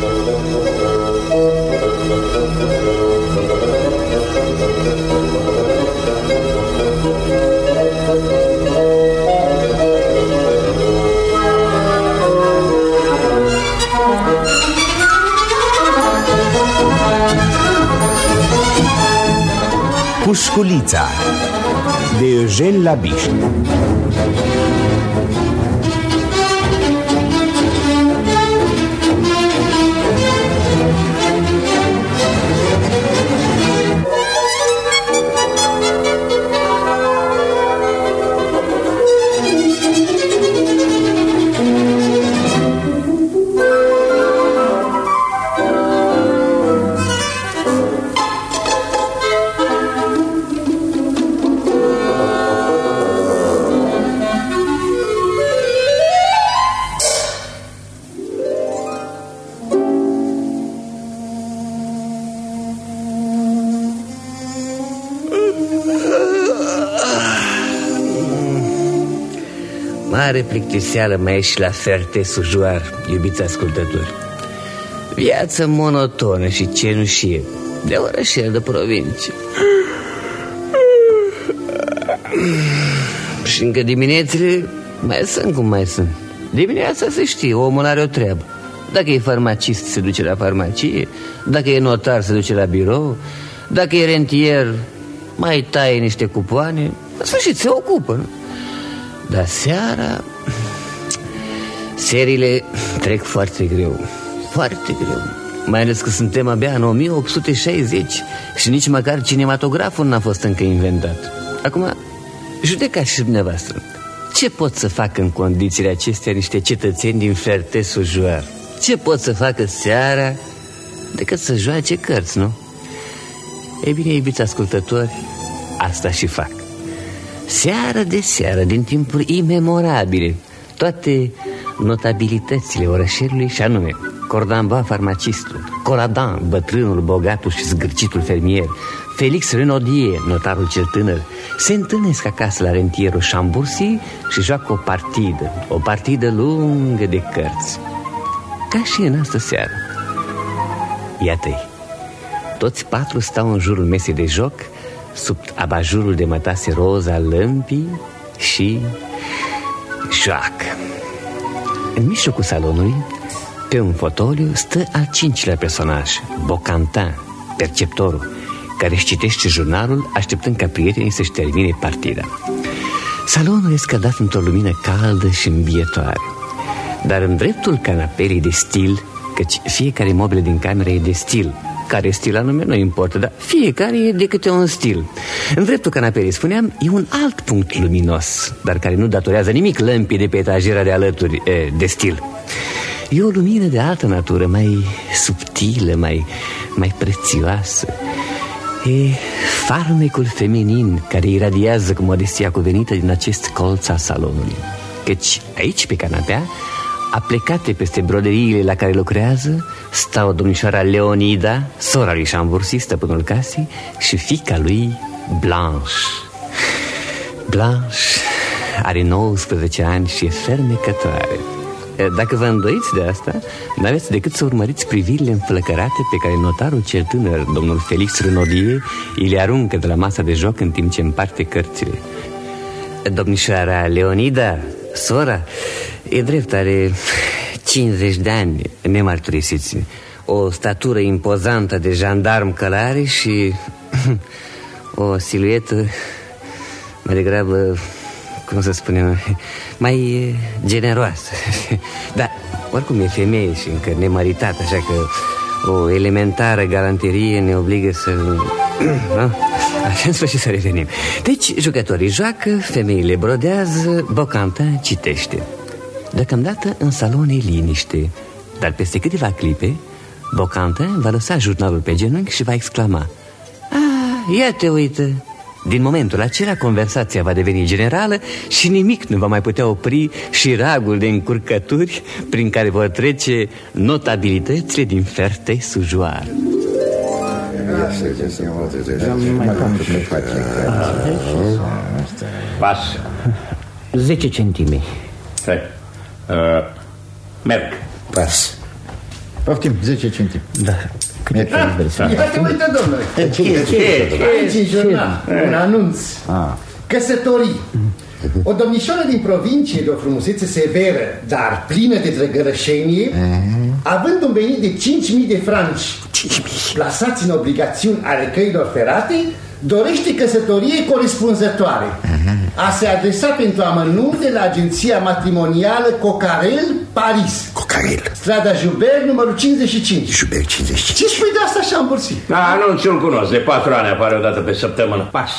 Pușculița de Eugen Labiș. Mare plictiseală mai e și la Ferté-Sujoar, iubiți ascultători. Viață monotonă și cenușie de orășel de provincie. Și încă diminețile mai sunt cum mai sunt. Dimineața se știe, omul are o treabă. Dacă e farmacist se duce la farmacie, dacă e notar se duce la birou, dacă e rentier mai taie niște cupoane. În sfârșit se ocupă, nu? Dar seara seriile trec foarte greu. Foarte greu. Mai ales că suntem abia în 1860 și nici măcar cinematograful n-a fost încă inventat. Acum, judecați și dumneavoastră. Ce pot să facă în condițiile acestea niște cetățeni din Ferté-Sujoar? Ce pot să facă seara decât să joace cărți, nu? Ei bine, iubiți ascultători, asta și fac. Seară de seară, din timpuri imemorabile, toate notabilitățile orășelului, și anume Cordamba, farmacistul, Coladan, bătrânul, bogatul și zgârcitul fermier, Felix Renaudier, notarul cel tânăr, se întâlnesc acasă la rentierul Chambourcy și joacă o partidă lungă de cărți. Ca și în astă seară. Iată-i, toți patru stau în jurul mesei de joc, sub abajurul de mătase roz al lămpii și joacă. În mijlocul salonului, pe un fotoliu, stă al cincilea personaj, Boccantin, perceptorul, care își citește jurnalul așteptând ca prietenii să-și termine partida. Salonul e scădat într-o lumină caldă și îmbietoare, dar în dreptul canapelei de stil, căci fiecare mobilă din cameră e de stil. Care stil anume nu importă, dar fiecare e de câte un stil. În dreptul canapelei, spuneam, e un alt punct luminos, dar care nu datorează nimic lămpii de pe etajera de alături de stil. E o lumină de altă natură, mai subtilă, mai prețioasă. E farmecul feminin care iradiază cu modestia cuvenită din acest colț al salonului. Căci aici, pe canapea, aplecate peste broderiile la care lucrează, stau domnișoara Leonida, sora lui Chambourcy, stăpânul casei, și fiica lui Blanche. Blanche are 19 ani și e fermecătoare. Dacă vă îndoiți de asta, n-aveți decât să urmăriți privirile înflăcărate pe care notarul cel tânăr, domnul Felix Renaudier, îi le aruncă de la masa de joc în timp ce împarte cărțile. Domnișoara Leonida, sora, e drept, are 50 de ani, nemărturisiți, o statură impozantă de jandarm călare și o siluetă mai degrabă, cum să spunem, mai generoasă. Dar oricum e femeie și încă nemăritată, așa că o elementară galanterie ne obligă să... Așa, în sfârșit, să revenim. Deci, jucătorii joacă, femeile brodează, Boccantin citește. Deocamdată în salon e liniște, dar peste câteva clipe Boccantin va lăsa jurnalul pe genunchi și va exclama: ia te uită! Din momentul acela conversația va deveni generală și nimic nu va mai putea opri șiragul de încurcături prin care vor trece notabilitățile din Ferté-Sujoar. Pas. 10 centime. Merg. Pas. Poftim, 10 centime. Da. Ia te uită, domnule. Aici în jurnal, un anunț. Căsătorii. O domnișoară din provincie de o frumusețe severă, dar plină de drăgărășenie, având un venit de 5.000 de franci plasați în obligațiuni ale căilor ferate, dorește căsătorie corespunzătoare. A se adresa pentru amănunte la agenția matrimonială Cocarel, Paris. Cocarel. Strada Joubert, numărul 55. Joubert 55. Ce spui de asta, Chambourcy? Anunțul cunosc, de 4 ani apare o dată pe săptămână. Pas.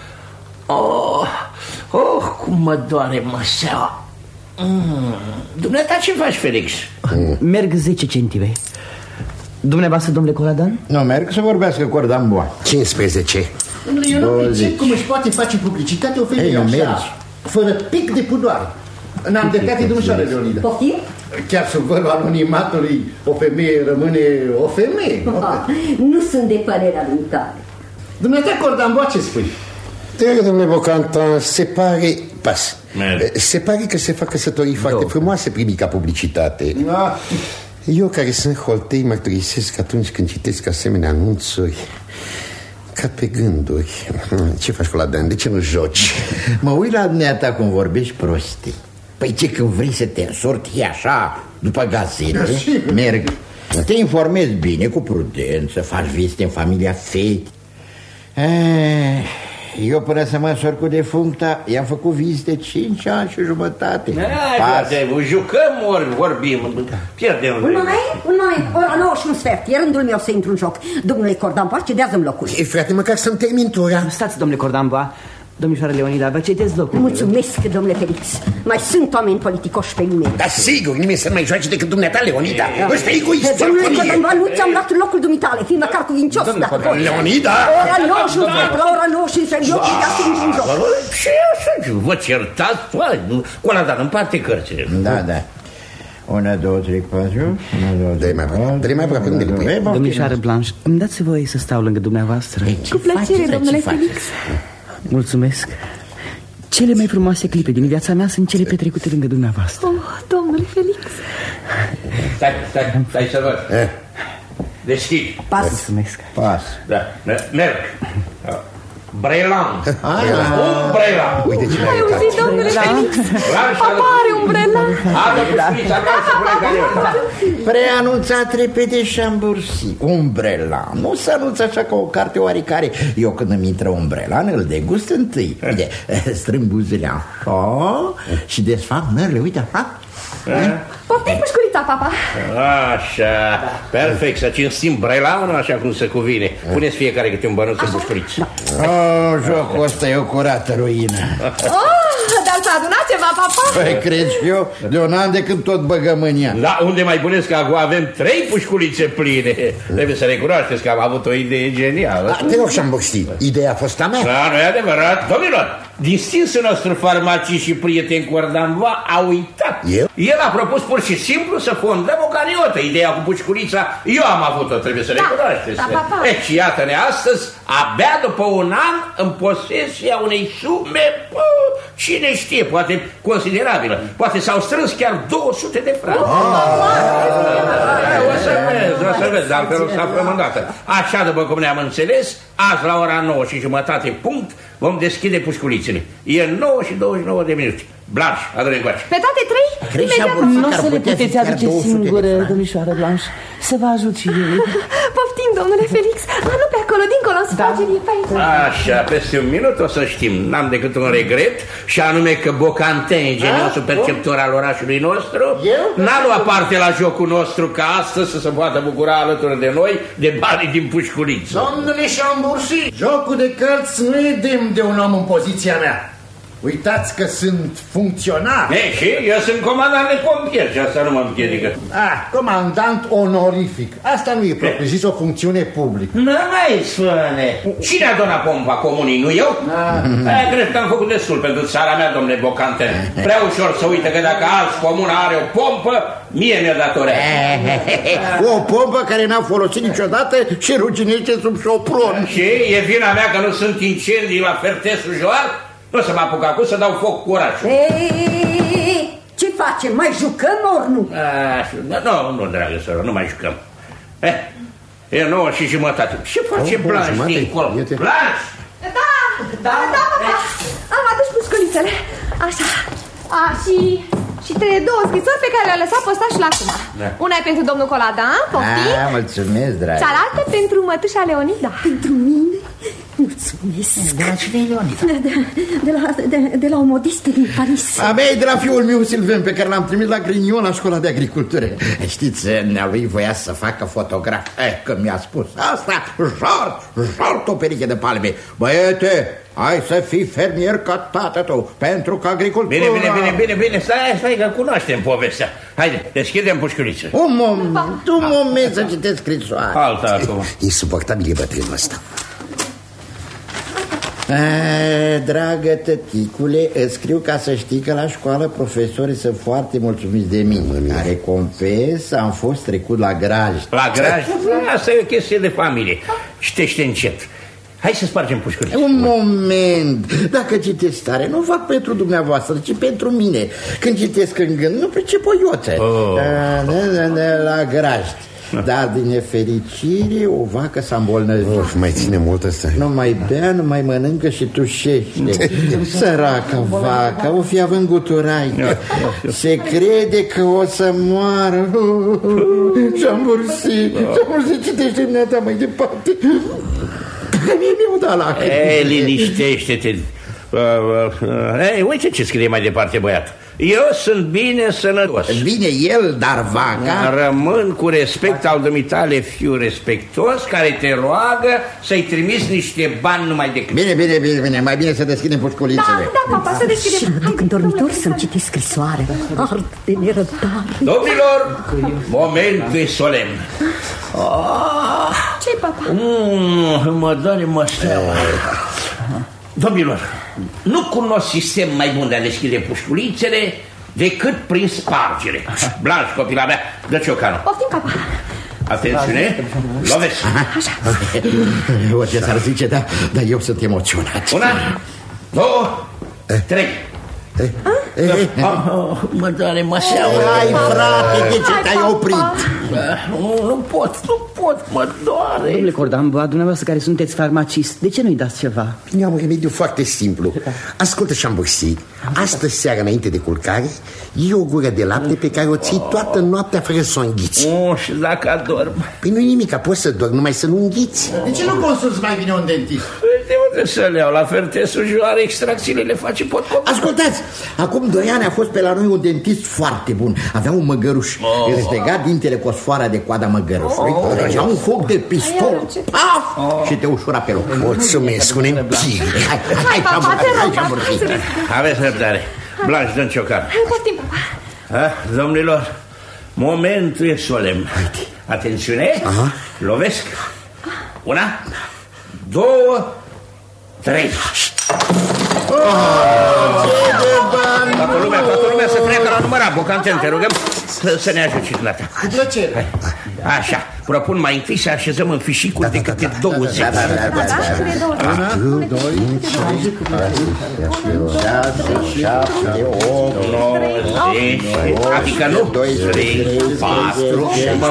Cum mă doare măseaua. Dumneata ce faci, Felix? Merg 10 centime. Dumneavoastră, domnule Coladan? Nu, merg să vorbească cu Ordamboa. 15. Domnule, eu nu pricep cum își poate face publicitate o femeie așa, fără pic de pudoare. N-am dreptate, domnișoară Leonida. Poftim? Chiar sub vărul anonimatului, o femeie rămâne o femeie. Nu sunt de părerea lui tale. Dumneata, Cordamboa, ce spui? Domnule Bocantan, se pare... Pas. Se pare că se fac căsătorii foarte frumoase primii ca publicitate. Eu, care sunt holtei, mărturisesc atunci când citesc asemenea anunțuri, ca pe gânduri. Ce faci, Coladan? De ce nu joci? Mă uit la dumneata cum vorbești prostii. Păi ce, când vrei să te însorti așa după gazete, merg, te informezi bine, cu prudență, faci vizite în familia fetei. Eu până să mă însor cu defuncta i-am făcut vizite 5 ani și jumătate. Jucăm ori vorbim, pierdem. Un moment, ora 9 și un sfert. E rândul meu să intru în joc. Domnule Cordamboa, cedează-mi locul. Ei, frate, măcar să-mi termin tura. Stați, domnule Cordamboa. Domnișoară Leonida, vă cedeți locul. Mulțumesc, domnule Felix. Mai sunt oameni politicoși pe lume. Dar sigur, nimeni să nu mai joace decât dumneata, Leonida. Ăștia egoiști. Domnule Cordamboa, nu ți-am luat locul dumitale. Fii măcar cuvincios. Leonida! Ora 9 și un sfert, la ora 9 și un sfert. Eu cedeasă în joc. Ce așa? Vă certați? Coladan, împarte cărțile. Da. 1, 2, 3, 4. Dă-i mai aproape, unde le pui? Domnișoară Blanche, îmi dați voie să stau lângă dumneavoastră? Cu plăcere, domnule Felix. Mulțumesc. Cele mai frumoase clipe din viața mea sunt cele petrecute lângă dumneavoastră. Domnule Felix. Stai să văd. Deschid. Pas. Mulțumesc. Pas. Da, merg. Brelan. Un brelan. Uite ce Ai auzit, domnule Felix? Apare un brelan. Preanunțat repede Chambourcy. Umbrela. Nu se anunță așa ca o carte oarecare. Eu când îmi intră umbrelan îl degust întâi. Uite, strâng buzele așa și desfac mările, uite, așa. Poftim pușculița, papa. Așa, perfect, să cinstim brelanul așa cum se cuvine. Puneți fiecare câte un bănuț în pușculiți. Jocul ăsta e o curată ruină. Dar s-a adunat ceva, papa? Păi, cred și eu, de un an de când tot băgăm în ea. Da, unde mai puneți că acum avem 3 pușculițe pline. Trebuie să recunoașteți că am avut o idee genială. Te rog, Chambourcy, ideea a fost a mea. Da, nu e adevărat. Domnilor, distinsul nostru farmacist și prieten Cordamboa a uitat. El a propus pur și simplu să fondăm o cariotă. Ideea cu pușculița eu am avut-o, trebuie să recunoașteți. Și iată-ne astăzi, abia după un an, în posesia unei sume, cine știe, poate considerabilă. Poate s-au strâns chiar 200 de franci. O să vezi, dar altfel o să aflăm îndată. Așa, după cum ne-am înțeles, azi la ora 9 și jumătate punct vom deschide pușculițele. E 9 și 29 de minute. Blanche, adu-le încoace. Pe toate 3? Nu o să le puteți aduce singură, domnișoară Blanche. Să vă ajut și eu. Poftim, domnule Felix. Nu pe acolo, dincolo, în sfagerie, pe aici. Așa, peste un minut o să știm. N-am decât un regret, și anume că Bocantin, geniosul perceptor al orașului nostru, n-a luat parte la jocul nostru ca astăzi să se poată bucura alături de noi de banii din pușculiță. Domnule Chambourcy, jocul de cărți nu e demn de un om în poziția mea. Uitați că sunt funcționar. Și eu sunt comandant de pompieri și asta nu mă împiedică. Comandant onorific. Asta nu e propriu zis o funcțiune publică. Nu mai spune. Cine a donat pompa comunii, nu eu? Cred că am făcut destul pentru țara mea, domnule Bocantin. Prea ușor să uite că dacă alți comuna are o pompă, mie mi-o datorează. O pompă care n-a folosit niciodată și ruginește sub șopron. Și e vina mea că nu sunt incendii la Fertesul Joar? Nu să mă apuc acum să dau foc cu orașul. Ce facem? Mai jucăm ori nu? Nu, dragă soră, nu mai jucăm. E 9:30. Ce face Blanche dincolo? Blanche! Da, am adus pușculițele. Așa. Și două scrisori pe care le-a lăsat postașul acum. Una e pentru domnul Coladan, poftim. Mulțumesc, dragă. Cealaltă pentru mătușa Leonida. Pentru mine? Mulțumesc. De la cine, Leonida? De la o modistă din Paris. De la fiul meu, Silven, pe care l-am trimis la Grignon, la școala de agricultură. Știți, lui voia să facă fotograf. Că mi-a spus asta, jart o pereche de palme. Băiete, hai să fii fermier ca tată tău, pentru că agricultura... Bine, stai că cunoaștem povestea. Haide, deschidem pușculiță. Un moment să citesc scrisoarea. Alta acum. Insuportabil e bătrânul ăsta. Dragă tăticule, îți scriu ca să știi că la școală profesorii sunt foarte mulțumiți de mine. Ca recompensă am fost trecut la graj. La graj? Asta e o chestie de familie. Citește încet. Hai să spargem pușculița. Un moment. Dacă citesc tare, nu fac pentru dumneavoastră, ci pentru mine. Când citesc în gând, nu pricep o iotă. La graj. Dar din nefericire o vacă s-a îmbolnăvit. Mai ține mult ăsta. Nu mai bea, nu mai mănâncă și tușește. Săraca vacă, o fi având guturai. Se crede că o să moară. Și-am bursit, citește dumneata mai departe. Mi-au dat lacrimi. Liniștește-te. Uite ce scrie mai departe, băiat. Eu sunt bine sănătos. Bine el, dar vaca... Rămân cu respect al dumitale, fiu respectos, care te roagă să-i trimiți niște bani numai decât. Bine, mai bine să deschidem pușculițele. Da, papa, să deschidem. Duc în dormitor să-mi citesc scrisoarea. Ard de nerăbdare. Domnilor, moment solemn. Ce-i, papa? Mă doare măseaua. Domnilor, nu cunosc sistem mai bun de a deschide pușculițele decât prin spargere. Blanche, copila mea, dă ciocanul. Poftim, papa. Atențiune, lovesc. Așa. Orice s-ar zice, dar eu sunt emoționat. 1, 2, 3. Mă doare măseaua. Hai, frate, de ce te-ai oprit? Nu pot, mă doare. Domnule Cordan, dumneavoastră care sunteți farmacist, de ce nu-i dați ceva? Eu am un remediu foarte simplu. Ascultă, Chambourcy, astă seară înainte de culcare iei o gură de lapte pe care o ții toată noaptea fără să o înghiți. Și dacă adorm? Păi nu-i nimic, poți să dormi, numai să nu înghiți. De ce nu consulți mai bine un dentist? De unde să le iau? La Fertesul Joare extracțiile le face potcop. Ascultați, acum 2 ani a fost pe la noi un dentist foarte bun. Avea un măgăruș. Îți lega dintele cu o sfoară de coada măgărușului. Trăgea un foc de pistol. Și te ușura pe loc. Mulțumesc, un empir. Hai, Chambourcy. Aveți răbdare. Blanche, dă-mi ciocan. Poftim, papa. Domnilor, momentul e solemn. Atențiune, lovesc. 1, 2, 3. Toată lumea să treacă la numărat. Bocanten, te rugăm să ne ajuți în data. Cu plăcere. Așa, propun mai întâi să așezăm în fișicuri de câte 20. 1, 2, 3, 7, 8, 9, 10. Adică nu? 2, 3, 4.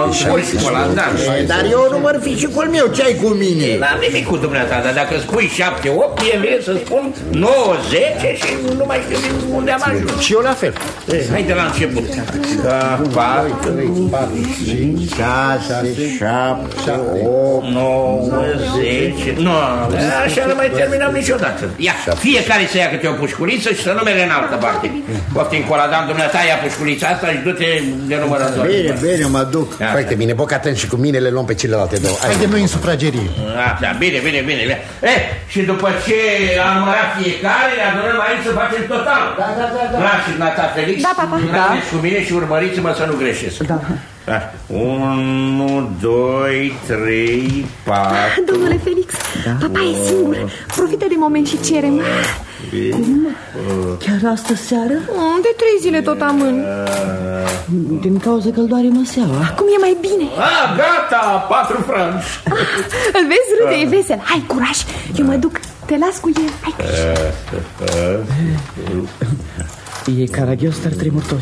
Dar eu număr fișicul meu, ce-ai cu mine? N-am nimic cu dumneata, dar dacă spui 7, 8, e bine să spun 9, 10 și nu mai știu unde am ajuns. Și eu la fel. Hai de la început. 4, 5, 6, 7, 8, 9, 10. Nu, așa nu mai terminăm niciodată. Ia, fiecare să ia câte o pușculiță și să numere în altă parte. Poftim, Coladan, dumneata, ia pușculița asta și du-te de numărător. Bine, mă duc. Foarte bine, Bocaten, și cu mine le luăm pe celelalte două. Haide noi în sufragerie. Așa, bine. Și după ce am numărat fiecare, ne adunăm aici să facem total. Da. Și dumneata, Felix, mergeți cu mine și urmăriți-mă să nu greșesc. Da. 1, 2, 3, 4. Domnule Felix, papa e singur. Profită de moment și cerem. Cum? Chiar astă seară? De 3 zile tot amân. Din cauza că îl doare măseaua. Acum e mai bine. Gata, 4 franci. Îl vezi, râde, e vesel. Hai, curaj, eu mă duc. Te las cu el. Hai. E caragios, dar tremur tot.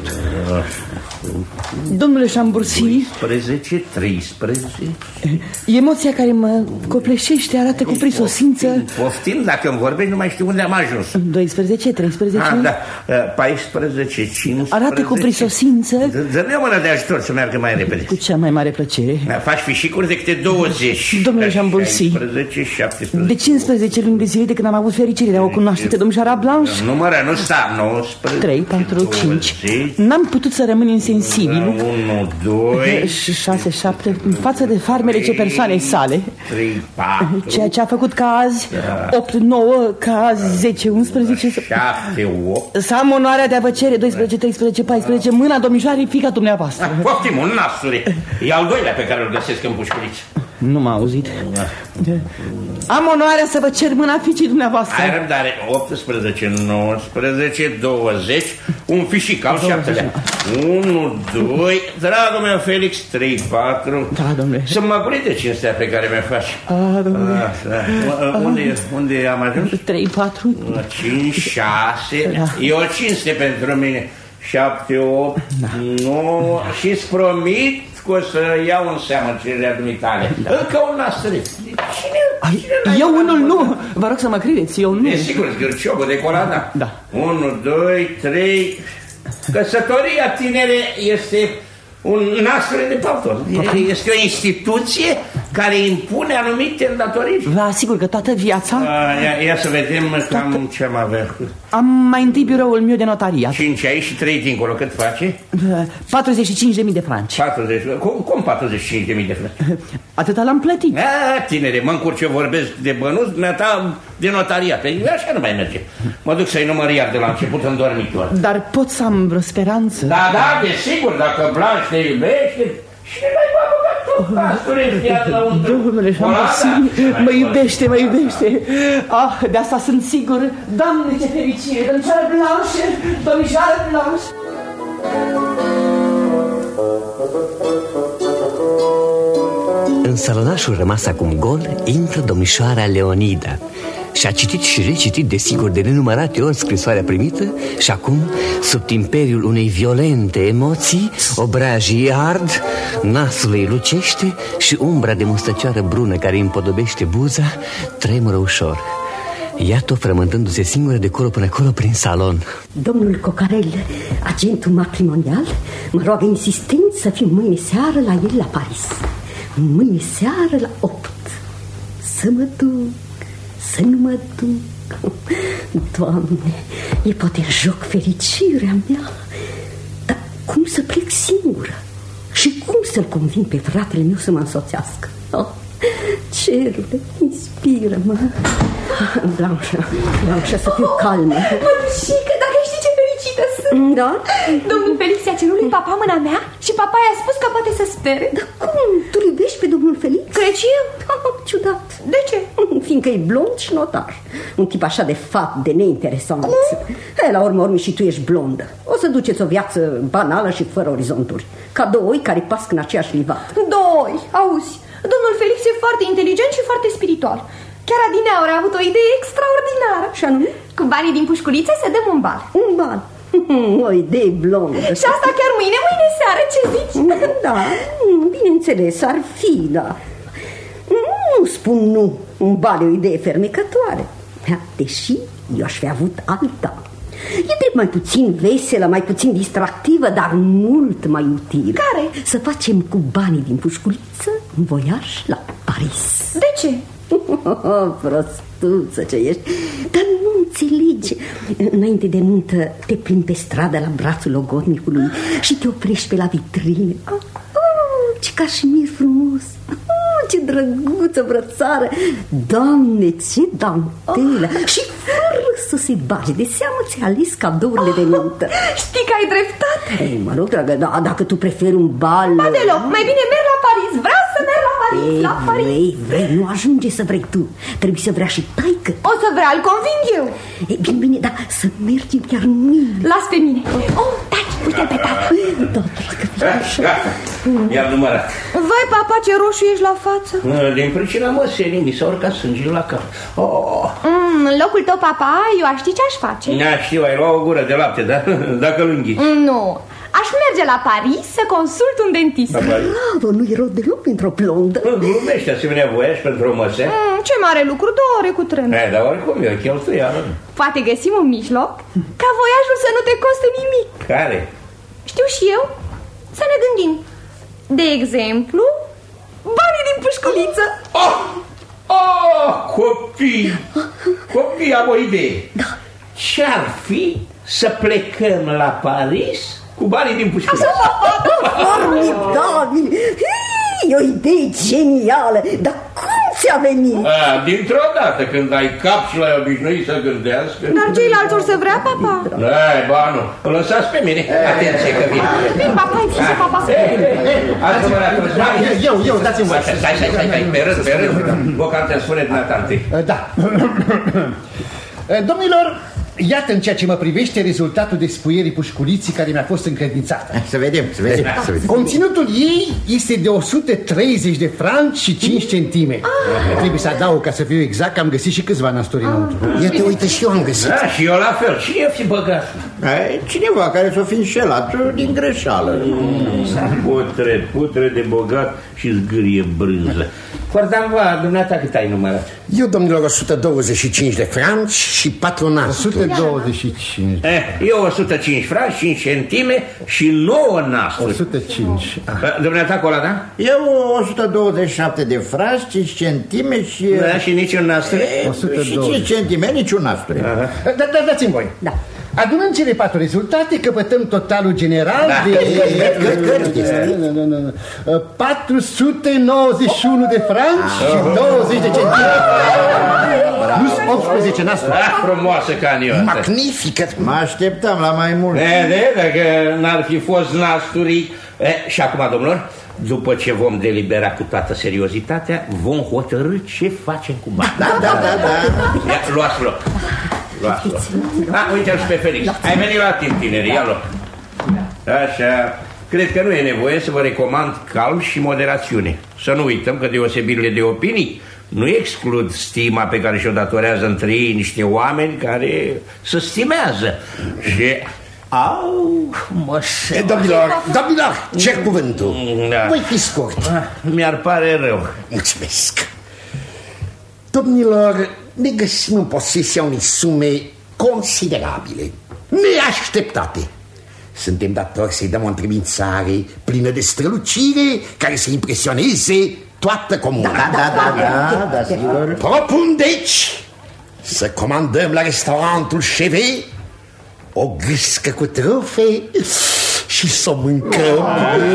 Domnule Chambourcy, 12, 13. Emoția care mă copleșește arată cu prisosință. Poftim, dacă îmi vorbești, nu mai știu unde am ajuns. 12, 13. Da, 14, 15. Arată cu prisosință. Dă-mi o mână de ajutor să meargă mai repede. Cu cea mai mare plăcere. Faci fișicuri de câte 20. Domnule Chambourcy, 16, 17. de 15 luni de zile de când am avut fericirea de a o cunoaște pe domnișoara Blanche. Numără, nu sta, 19, 3, 4, 5. N-am putut să rămân insensibil. 1, 2 6, 7. În față de farmerice persoanei sale. 3, 4. Ceea ce a făcut ca azi 8, 9, ca azi 10, 11. 7, 8. Să am onoarea de a vă cere 12, 13, 14 mâna domnișoarei fiica dumneavoastră. Poftim, un nasuri. E al doilea pe care îl găsesc în pușculiță. Nu m-a auzit. Am onoarea să vă cer mâna fiicii dumneavoastră. Ai răbdare. 18, 19, 20. Un fișic al 7-lea. 1, 2. Dragul meu Felix, 3, 4. Da, domnule. Să mă guri de cinstea pe care mi-o faci. Domnule. Unde am ajuns? 3, 4. 5, 6. E o cinste pentru mine. 7, 8, 9. Și-ți promit că o să iau în seamă cererea dumitale. Încă un nastărit. Eu unul nu. Vă rog să mă credeți, eu nu. E sigur, zgârciobul de Colada. Da. 1, 2, 3. Căsătoria tinere este un nastărit de palton. Este o instituție care impune anumite îndatoriri. Vă asigur că toată viața... Ia să vedem cam ce am avea. Am mai întâi biroul meu de notariat. 5 aici și 3 dincolo. Cât face? 45.000 de franci. 40. Cum 45.000 de franci? Atâta l-am plătit. Tinere, mă încurc ce vorbesc de bănuți, dumneata de notariat. Păi așa nu mai merge. Mă duc să-i număr iar de la început în dormitor. Dar pot să am vreo speranță? Da, desigur, dacă Blanche te iubește... Și mai va băga tu pasturii viața la un drum. Domnule Chambourcy, mă iubește, mă iubește. De asta sunt sigur. Doamne, ce fericire, domnișoară Blanche, domnișoară Blanche. În salonașul rămas acum gol intră domnișoara Leonida. Și-a citit și recitit, desigur, de nenumărate ori scrisoarea primită și acum, sub imperiul unei violente emoții, obrajii ard, nasul îi lucește și umbra de mustăcioară brună care îi împodobește buza tremură ușor. Iată-o frământându-se singură de colo până acolo prin salon. Domnul Cocarel, agentul matrimonial, mă roagă insistent să fim mâine seară la el la Paris. Mâine seară la 8. Să mă duc, să nu mă duc. Doamne, e poate în joc fericirea mea. Dar cum să plec singură? Și cum să-l convin pe fratele meu să mă însoțească? Cerule, inspiră-mă. Blanche, să fiu calmă. Mătușică, dacă știi ce fericită sunt. Da? Domnul Felix i-a cerut lui papa mâna mea și papa i-a spus că poate să spere. Dar cum? Tu iubești pe domnul Felix? Crezi eu? Ciudat. De ce? Fiindcă e blond și notar. Un tip așa de fat, de neinteresant. La urmă și tu ești blondă. O să duceți o viață banală și fără orizonturi, ca două oi care pasc în aceeași livat. Două oi, auzi. Domnul Felix e foarte inteligent și foarte spiritual. Chiar adineauri a avut o idee extraordinară. Și anume? Cu banii din pușculiță să dăm un bal. Un bal? O idee blondă. Și asta chiar mâine seară, ce zici? Da, bineînțeles, ar fi, da. Nu spun nu, un bal e o idee fermecătoare. Deși eu aș fi avut alta. E drept mai puțin veselă, mai puțin distractivă, dar mult mai utilă. Care? Să facem cu banii din pușculiță un voiaj la Paris. De ce? Prostuță ce ești. Dar nu înțelegi. Înainte de nuntă te plimbi pe stradă la brațul logodnicului și te oprești pe la vitrine. Ce cașmir frumos, ce drăguță brățară. Doamne, ce dantelă. Și fără să se bage de seamă ți-a ales cadourile de nuntă. Știi că ai dreptate. Ei, mă rog, dragă, da, dacă tu preferi un bal... Ba deloc, mai bine merg la Paris. Vreau să merg la Paris. La Paris. Vrei, nu ajunge să vrei tu. Trebuie să vrea și taică. O să vrea, îl conving eu. Bine, dar să mergem chiar mâine. Las pe mine. Taci, uite-l pe tata. Da, dragă, I-am numărat. Vai, papa, ce roșu ești la față. Din pricina măselii, mi s-a urcat sângele la cap. În locul tău, papa, eu aș ști ce aș face. Da, știu, ai luat o gură de lapte, da? Dacă îl înghiți. Nu, aș merge la Paris să consult un dentist. Bravo, nu-i rău deloc pentru o blondă. Glumește asemenea voiaș pentru o măsea? Ce mare lucru, 2 ore cu trenul. Dar oricum e o cheltuială. Poate găsim un mijloc ca voiajul să nu te coste nimic. Care? Știu și eu. Să ne gândim. De exemplu, banii din pușculiță. Copii, am o idee. Ce-ar fi să plecăm la Paris cu banii din pușculiță? Formidabil! E o idee genială, dar cum ți-a venit? Dintr-o dată, când ai cap și l-ai obișnuit să gândească. Dar ceilalți or să vrea, papa? Ba nu, o lăsați pe mine. Atenție că vin. Vin, papa, hai să papa. Eu, dați-mi voi. Stai, pe rând. Bocantea, spune dumneata întâi. Da. Domnilor, iată în ceea ce mă privește rezultatul despuierii pușculiții care mi-a fost încredințată. Să vedem. Conținutul ei este de 130 de franci și 5 centime. Trebuie să adaug, ca să fiu exact, că am găsit și câțiva nasturi înăuntru. Iată, uite, și eu am găsit. Da, și eu la fel. Cine fi băgat? Cineva care s-o fi înșelat din greșeală. Putre de bogat și zgârie brânză. Cordanva, dumneata cât ai numărat? Eu, domnilor, 125 de franci și 4 nasturi. 125. Eu 105 franci, 5 centime și 9 nasturi. 105. Dumneata Coladan? Eu 127 de franci, 5 centime și... Da, și niciun nasturi? Și 5 centime, niciun nasturi. Dați-mi voi. Da. Adunând cele 4 rezultate, căpătăm totalul general de 491 de franci și 20 de centime. Plus 18 nasturi. Frumoasă caniotă. Magnifică. Mă așteptam la mai mult. Dacă n-ar fi fost nasturii. Și acum, domnilor, după ce vom delibera cu toată seriozitatea, vom hotărâ ce facem cu bani. Da. Luați loc. Uite-l și pe Felix. Ai venit la timp, tineri, ia loc. Așa. Cred că nu e nevoie să vă recomand calm și moderațiune. Să nu uităm că deosebirile de opinii nu exclud stima pe care și-o datorează între ei niște oameni care se stimează. Și... Domnilor, cer cuvântul. Voi fi scurt. Mi-ar pare rău. Mulțumesc. Domnilor, ne găsim în posesia unei sume considerabile, neașteptate. Suntem datori să-i dăm o întremințare plină de strălucire care să impresioneze toată comuna. Da, sigur. Propun, deci, să comandăm la restaurantul Chevet o gâscă cu trufe și să o mâncăm.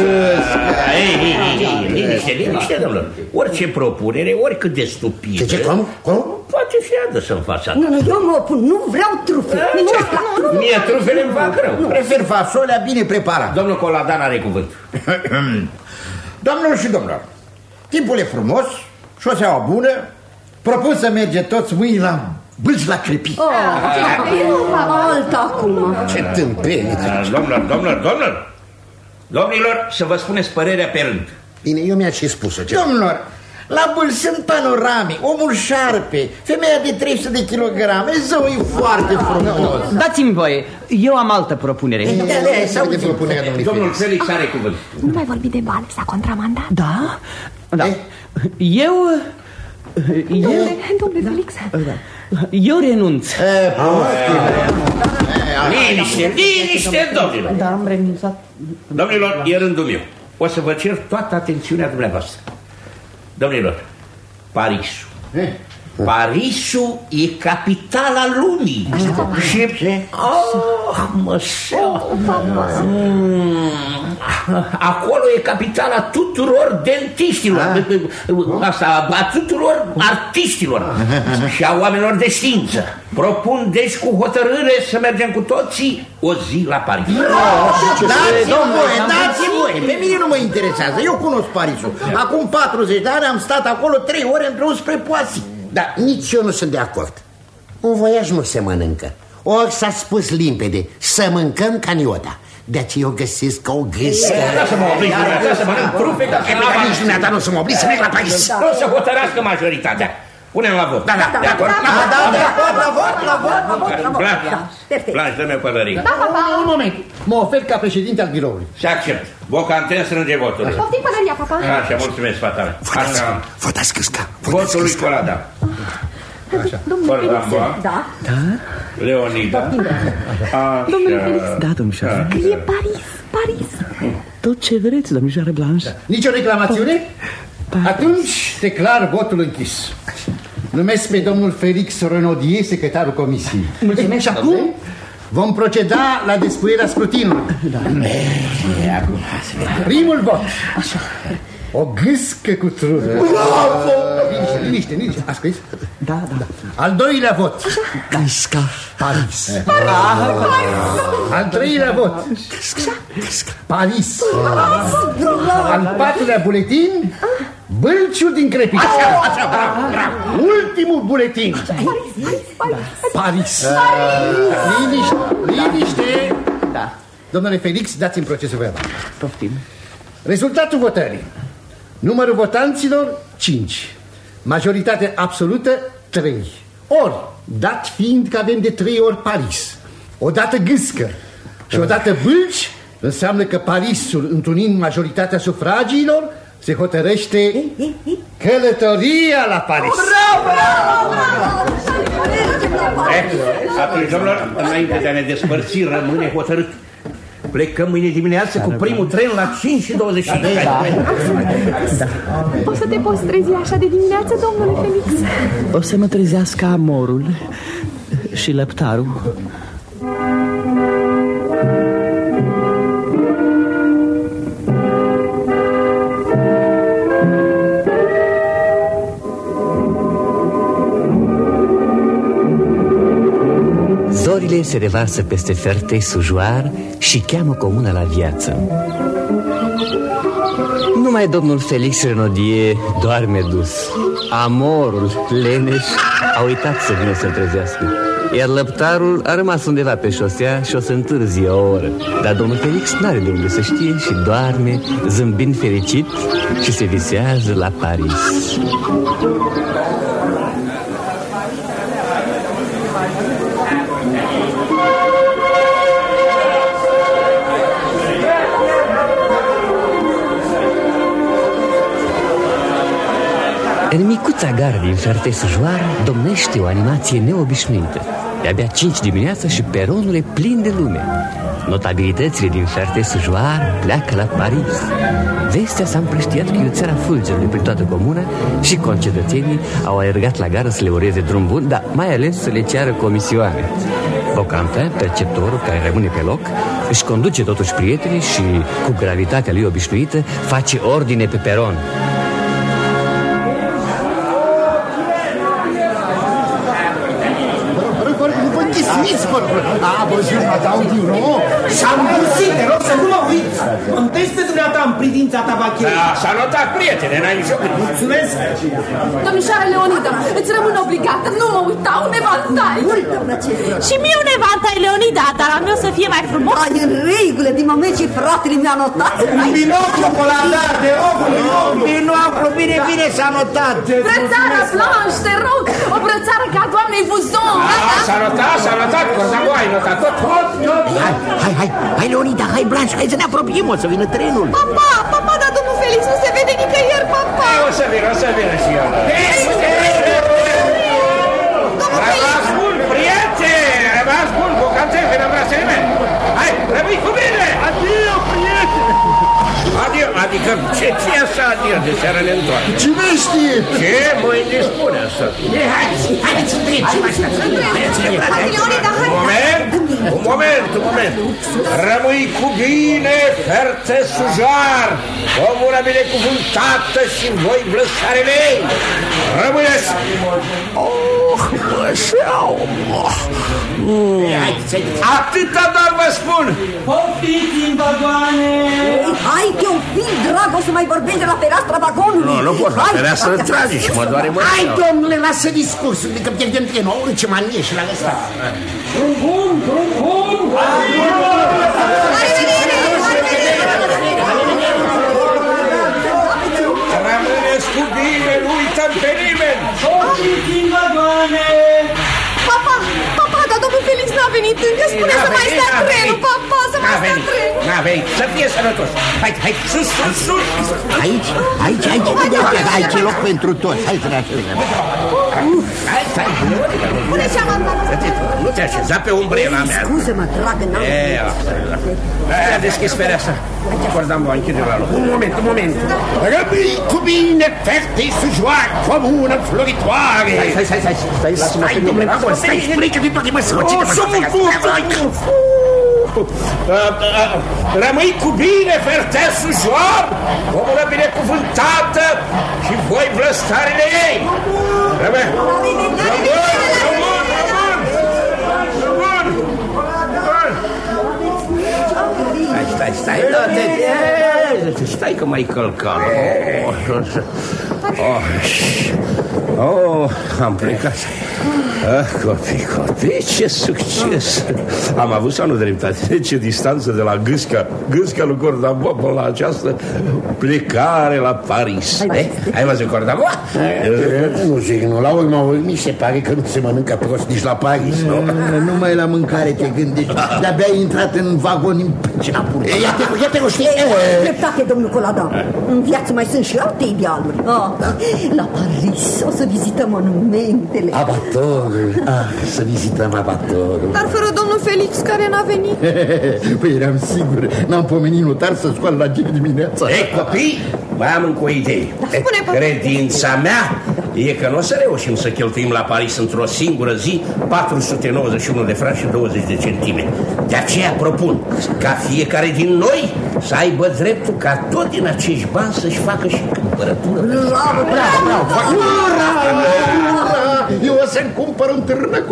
Liniște, domnilor. Orice propunere, oricât de stupidă. Ce? Cum? Poate fi adusă în fața. Nu, eu mă opun, nu vreau trufe. Mie trufele îmi fac rău. Prefer fasolea bine preparată. Domnul Coladan are cuvânt. Doamnelor și domnilor, timpul e frumos, șoseaua bună. Propun să merge toți mâini la Bâlci la Crepi. Alta acum. Ce tâmpenie. Domnilor, să vă spuneți părerea pe rând. Bine, eu mi-a ce spus-o. Domnilor, la Bâlci sunt panorame, omul șarpe, femeia de 300 de kilograme, zău, e foarte frumos. Dați-mi voie, eu am altă propunere. Domnul Felix are cuvânt. Nu mai vorbi de bani, s-a contramandat. Da? Eu... Domnule Felix. Eu renunț. Liniște, domnilor. Da, am renunțat. Domnilor, e rândul meu. O să vă cer toată atențiunea dumneavoastră. Domnilor, Parisul. Parisul e capitala lumii. Și... acolo e capitala tuturor dentiștilor. Asta, a tuturor artiștilor și a oamenilor de știință. Propun deci cu hotărâre să mergem cu toții o zi la Paris. Dați-mi voie, pe mine nu mă interesează. Eu cunosc Parisul. Acum 40 de ani am stat acolo 3 ore în drum spre Poissy. Dar nici eu nu sunt de acord. Un voiaj nu se mănâncă. Ori s-a spus limpede să mâncăm caniota. De aceea eu găsesc că o gâscă. Să mă obligi, să mănânc trufe. Nici dumneata nu să mă obligi să merg la Paris. Nu să hotărească majoritatea. Punem la vot. Da, de acord. Blanș, dă-mi pălării. Un moment, mă ofer ca președinte al biroului. Și accept. Bocanten strânge voturile. Poftim pălăria, papa. Așa, mulțumesc, fata mea. Votați Câsca. Votul lui Colada. Așa. Da. Leonida. Domnule Felix. Da, domnișoară. Scrie Paris. Tot ce vreți, domnișoară Blanche. Nicio reclamațiune? Atunci declar votul închis. Numesc pe domnul Felix Renaudier, secretarul comisiei. Mulțumesc. Și acum vom proceda la despuierea scrutinului. Primul vot. O gâscă cu trudă. Liniște. A scris? Da. Al doilea vot. Gâsca. Paris. Al treilea vot. Paris. Al patrulea buletin. Bâlciul din Crepit. Așa, bravo. Ultimul buletin. Paris. Liniște. Da. Domnule Felix, dați-mi procesul verbal. Poftim. Rezultatul votării. Numărul votanților 5. Majoritate absolută 3. Ori, dat fiind că avem de 3 ori Paris, odată gâscă și odată bâlci, înseamnă că Parisul, întrunind majoritatea sufragiilor, se hotărăște călătoria la Paris. Atunci, domnilor, înainte de a ne despărți, rămâne hotărât. Plecăm mâine dimineață cu primul tren la 5:25. O să te poți trezi așa de dimineață, domnule Felix? O să mă trezească amorul și lăptarul. Zorile se revarsă peste Fertei-Sujoar și cheamă comuna la viață. Numai domnul Felix Renaudier doarme dus. Amorul, leneș, a uitat să vină să-l trezească. Iar lăptarul a rămas undeva pe șosea și o să întârzie o oră. Dar domnul Felix n-are de unde să știe și doarme, zâmbind fericit, și se visează la Paris. În micuța gară din Fertei-Sujoar domnește o animație neobișnuită. De-abia 5 dimineața și peronul e plin de lume. Notabilitățile din Fertei-Sujoar pleacă la Paris. Vestea s-a împrăștiat cu iuțeala fulgerului prin toată comuna și concetățenii au alergat la gară să le ureze drum bun, dar mai ales să le ceară comisioane. Bocantin, perceptorul care rămâne pe loc, își conduce totuși prietenii și, cu gravitatea lui obișnuită, face ordine pe peron. Bonjour, madame Duron. Și-am găsit, te rog să nu mă uiți. Contezi pe dumneata în privința tabachei. Da, s-a notat, prietene, n-ai nicio gândit. Mulțumesc. Domnișoară Leonida, îți rămân obligată, nu mă uita, un evantai. Și mie un evantai, Leonida, dar al meu să fie mai frumos. Ai în regulă, din moment ce fratele mi-a notat. Un binoclu, Colada, te rog, un binoclu, bine s-a notat. Brățara Blanche, te rog, o brățară ca doamnei Vuzon. S-a notat, Cordago, ai notat tot. Hai, Leonida, hai, Blanche, hai să ne apropiem, o să vină trenul. Papa, dar domnul Felix nu se vede nicăieri, papa. O să vină și eu. Rămas bun, prieteni, rămas bun, Bocantin, vine în brațele mele. Hai, rămâi cu mine. Adio, prietene. Adio, adică ce asta adio, de seară ne întoarce. Cine știe? Ce mă indispune asta? Haideți să trecem așa. Un moment. Rămâi cu bine, Fertei-Sujoar, comuna binecuvântată și voi vlăsarele ei. Rămâneți! Atâta doar vă spun. Poftiți în vagoane. Hai, Teofil, drag, o să mai vorbești de la fereastra vagonului. Nu pot la fereastră tragi și mă doare mâna. Hai, domnule, lasă discursul, că pierdem trenul, ce manie și la ăsta. Drum bun. Rămâneți cu cu bine, nu uităm pe nimeni! Opriți în vagoane! Papa, dar domnul Felix n-a venit încă. Spune să mai stea trenul, papa, să mai stea trenul. N-a venit, să fie sănătos. Hai, sus! Aici, aici e loc pentru toți. Hai să ne așezăm. Stai, Pune seama, nu te așeza pe umbrela mea. Scuză-mă, dragă, n-am Aia deschis fereastra. Cordam, închide la loc. Un moment. Rămâi cu bine, ferte sujoare, comună, floritoare. Stai, lasă-mă pe mine. Stai, explică-te toate măsuri. Rămâi cu bine, ferte sujoare, comună binecuvântată și voi vlăstarile ei. Rămâi. Stai că m-ai călcat. Am plecat. Copii, ce succes. Am avut sau nu dreptate? Ce distanță de la Gâsca lui Cordamboa până la această plecare la Paris. Ai văzut Cordamboa? Nu zic, nu. La urma urmii se pare că nu se mănâncă prost nici la Paris. Numai la mâncare te gândești. De-abia ai intrat în vagon în ceapul. Ia te știi? Dreptate, domnul Coladan. În viață mai sunt și alte idealuri. La Paris o să vizităm monumentele. Abatorul. Să vizităm abatorul. Dar fără domnul Felix care n-a venit. Păi eram sigur. N-am pomenit notar să scoală la 5 dimineața. Ei, copii, mai am încă o idee. Credința mea e că nu o să reușim să cheltuim la Paris într-o singură zi 491 de franci și 20 de centime. De aceea propun ca fiecare din noi să aibă dreptul ca tot din acești bani să-și facă și cumpărătură. Bravo! Eu o să-mi cumpăr un târnăcup.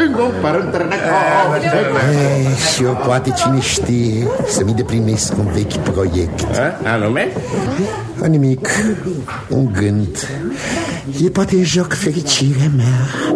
Și eu poate cine știe să-mi deplinesc un vechi proiect. Anume? Nimic, un gând. E poate în joc fericirea mea.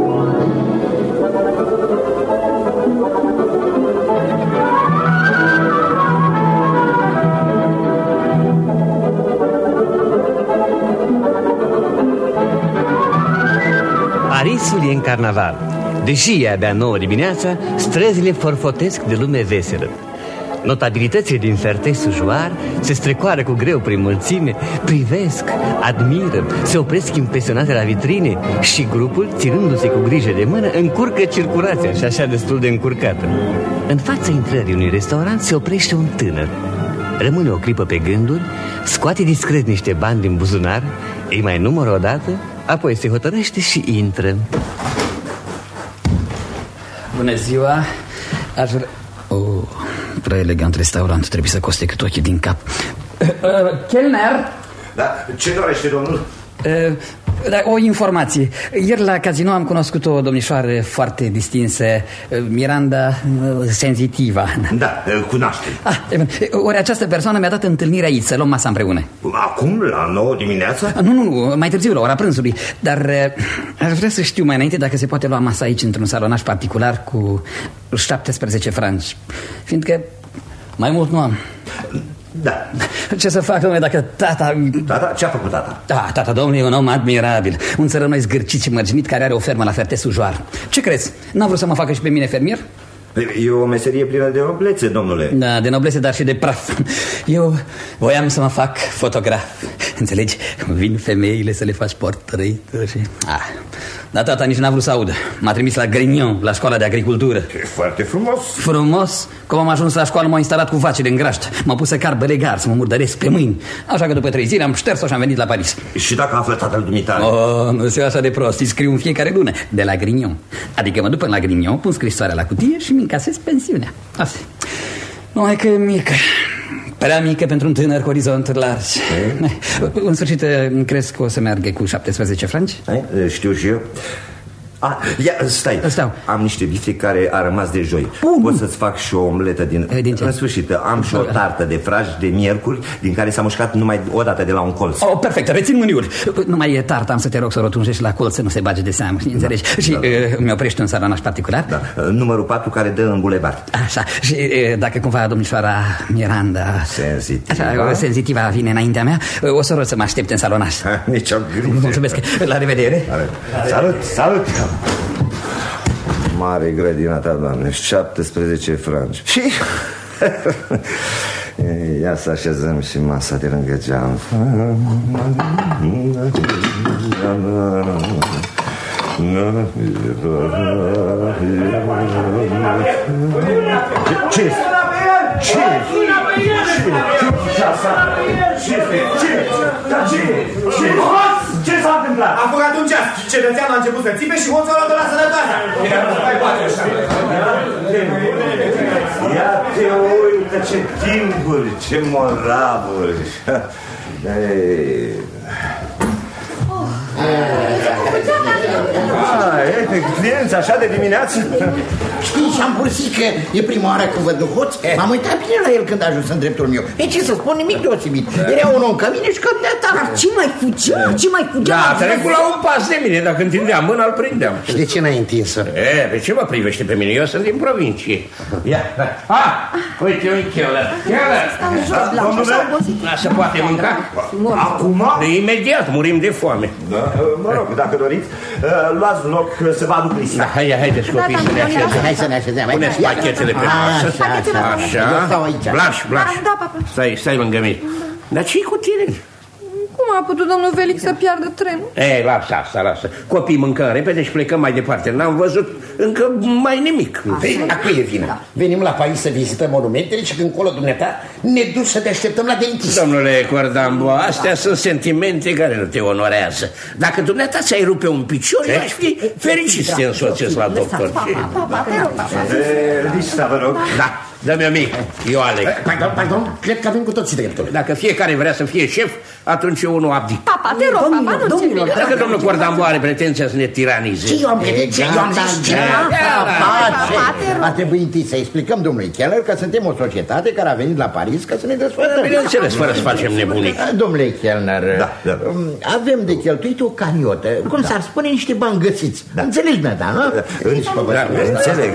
Parisul e în carnaval. Deși e abia 9 dimineața, străzile forfotesc de lume veselă. Notabilitățile din Ferté-Sujoar se strecoară cu greu prin mulțime, privesc, admiră, se opresc impresionate la vitrine și grupul, ținându-se cu grijă de mână, încurcă circulația și așa destul de încurcată. În fața intrării unui restaurant se oprește un tânăr. Rămâne o clipă pe gânduri, scoate discret niște bani din buzunar, îi mai numără o dată, apoi se hotărăște și intră. Bună ziua! Aș vrea... prea elegant restaurant, trebuie să coste cât ochii din cap. Chelner! Da, ce dorește domnul? O informație. Ieri la casino am cunoscut o domnișoară foarte distinsă, Miranda Senzitiva. Da, cunoaște. Ori această persoană mi-a dat întâlnirea aici, să luăm masa împreună. Acum, la 9 dimineața? Nu, mai târziu, la ora prânzului. Dar aș vrea să știu mai înainte dacă se poate lua masa aici într-un salonaș particular cu 17 franci. Fiindcă mai mult nu am. Da. Ce să fac, domnule, dacă tata... Tata? Ce a făcut tata? Tata, domnule, e un om admirabil. Un țărănoi zgârcit și mărginit care are o fermă la Ferté-Sujoar. Ce crezi? N-a vrut să mă facă și pe mine fermier? E o meserie plină de noblețe, domnule. Da, de noblețe, dar și de praf. Eu voiam să mă fac fotograf. Înțelegi? Vin femeile să le faci portreturi și... Dar tata nici n-a vrut să audă. M-a trimis la Grignon, la școala de agricultură. E foarte frumos. Frumos? Cum am ajuns la școală, m-au instalat cu vacile în graști. M-au pus să car belegar, să mă murdăresc pe mâini. Așa că după 3 zile am șters-o și am venit la Paris. Și dacă află tatăl dumitale? Nu se așa de prost, îi scriu în fiecare lună. De la Grignon. Adică mă duc până la Grignon, pun scrisoarea la cutie și mi încasez pensiunea. Asta. Numai că e mică. Prea mică pentru un tânăr cu orizonturi largi. În sfârșit, crezi că o să meargă cu 17 franci? Știu și eu. Ia, stai. Am niște bife care a rămas de joi. Pot să-ți fac și o omletă din ce? În sfârșit, am și o tartă de fraj de miercuri, din care s-a mușcat numai o dată de la un colț. Perfect, rețin mâniuri. Numai e tarta, am să te rog să o rotunjești la colț, să nu se bage de seamă, înțelegi? Și mi oprești un salonaj particular? Numărul 4 care dă în bulevard. Așa, și dacă cumva domnișoara Miranda Senzitiva vine înaintea mea, o să rog să mă aștepte în salonaj. Nici-o grijă. Mulțumesc, la revedere. Salut. Mare grădina ta, Doamne, 17 franci. Și... ia să așezăm și masa de lângă geam. Ce? Ce s-a întâmplat? A furat un ceas. Cetățeanul a început să țipe și hoțul a luat-o la sănătate. Ia te uită ce timpuri, ce moravuri. Clienți așa de dimineață? Știi, Șambursi, că e prima oară când văd un hoț. M-am uitat bine la el când a ajuns în dreptul meu. E ce să spun, nimic deosebit. Era unul în cămine și că de-a. Dar ce mai fugea? Da, trecut la un pas de mine. Dacă întindeam mâna, îl prindeam. Și de ce n-ai întins-o? Pe ce mă privește pe mine? Eu sunt din provincie. Ia, uite un cheller. Se poate mânca? Acum? Imediat, murim de foame. Mă rog, dacă doriți, luați loc să vă aduc lista. Haideți copii să ne așezăm. Hai să ne așezăm. Puneți pachetele pe masă. Așa. Blaș. Stai lângă mine. Dar ce-i cu tine? Cum a putut domnul Felix să piardă trenul? Lasă. Copii, mâncăm repede și plecăm mai departe. N-am văzut încă mai nimic. A cui e vina? Venim la Paris să vizităm monumentele și când colo dumneata ne duci să te așteptăm la dentist. Domnule Cordambo, astea sunt sentimente care nu te onorează. Dacă dumneata ți-ai rupe un picior, eu aș fi fericit să te însoțesc la doctor. Lista, vă rog. Da. Dă-mi-o mic, eu aleg. Pardon, cred că avem cu toții dreptul. Dacă fiecare vrea să fie șef, atunci eu unul abdic. Papa, te rog, papa, nu ți-mi. Dacă domnul Cordambo are pretenția să ne tiranizeze. Ce eu am pretenția? Eu am zis ce? A trebuit întâi să explicăm domnului Keller că suntem o societate care a venit la Paris ca să ne desfătăm. Bineînțeles, fără să facem nebunii. Domnule Kellner, avem de cheltuit o cariotă, cum s-ar spune, niște bani găsiți. Înțelegi, da, nu? Înțeleg.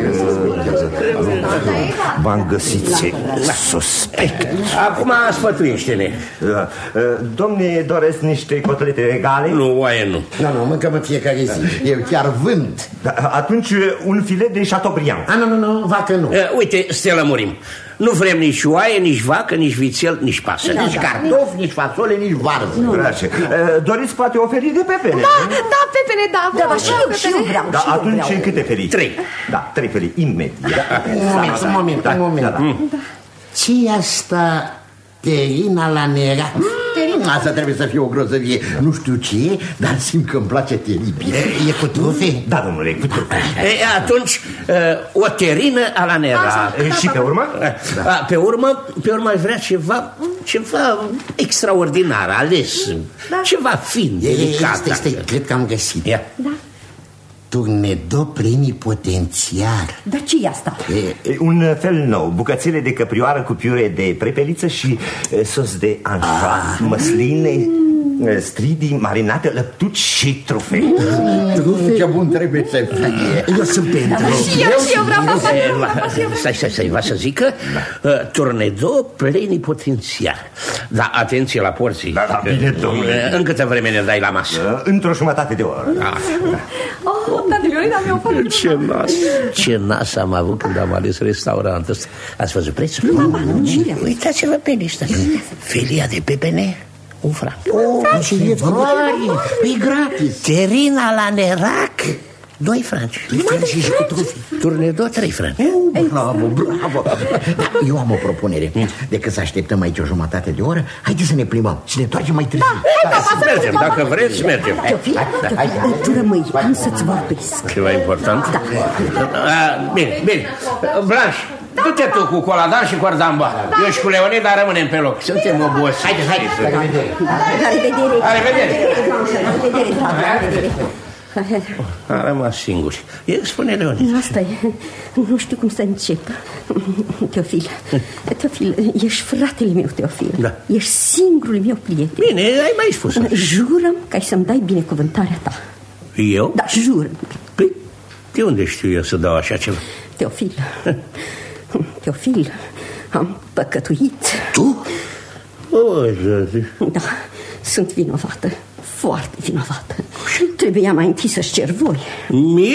Bani găsiți, suspect. Acum sfătuiește-ne. Domnii doresc niște cotlete egale? Nu, oaie nu. Nu, mâncăm în fiecare zi. Eu chiar vând. Atunci un filet de Chateaubriand. Nu, vacă nu. Uite, să lămurim. Nu vrem nici oaie, nici vacă, nici vițel, nici pasăre. Nici cartofi, nici fasole, nici varză. Doriți poate o felie de pepene? Da, pepene, da. Da, și eu vreau. Da, atunci câte felii? 3. Da, 3 felii, imediat. Un moment. Ce-i asta terina la nerac? Asta trebuie să fie o grozăvie. Nu știu ce, dar simt că îmi place teribil. E cu trufe? Da, domnule, cu trufe. Atunci, o terină a la nerac. Și pe urmă? Pe urmă aș vrea ceva extraordinar, ales. Ceva fin, delicat. Cred că am găsit. Da. Turnedo plenipotențiar. Dar ce-i asta? Un fel nou, bucățele de căprioară cu piure de prepeliță și sos de anșoa, măsline, stridii marinate, lăptuci și trufe. Trufe? Ce bun trebuie să fie. Eu sunt pentru. Și eu vreau, papa. Stai, va să zică Turnedo plenipotențiar. Da, atenție la porții. Da, bine, domnule. În câtă vreme ne dai la masă? Într-o jumătate de oră. Ce nas am avut când am ales restaurantul ăsta. Ați văzut prețul? Uitați-vă pe listă. Felia de pepene, 1 franc. E gratis. Terina la nerac, 2 franci. 2 franci și cu trufe. Turnedo, 3 franci. Bravo. Eu am o propunere. Decât să așteptăm aici o jumătate de oră, haideți să ne plimbăm și ne întoarcem mai târziu. Mergem, dacă vreți, mergem. Tu rămâi, am să-ți vorbesc. Ceva important? Bine. Blanș, du-te tu cu Coladan și Cordamba. Eu și cu Leonida rămânem pe loc. Suntem obosiți. Haideți. La revedere. Am rămas singuri. Spune, Leonida. Asta e. Nu știu cum să încep. Teofil, ești fratele meu, Teofil. Da. Ești singurul meu prieten. Bine, ai mai spus. Jură-mi că ai să-mi dai binecuvântarea ta. Eu? Da, jură-mi. Păi, de unde știu eu să dau așa ceva? Teofil, am păcătuit. Tu? Da, sunt vinovată. Foarte vinovată. Trebuia mai întâi să-și cer voi. Mie?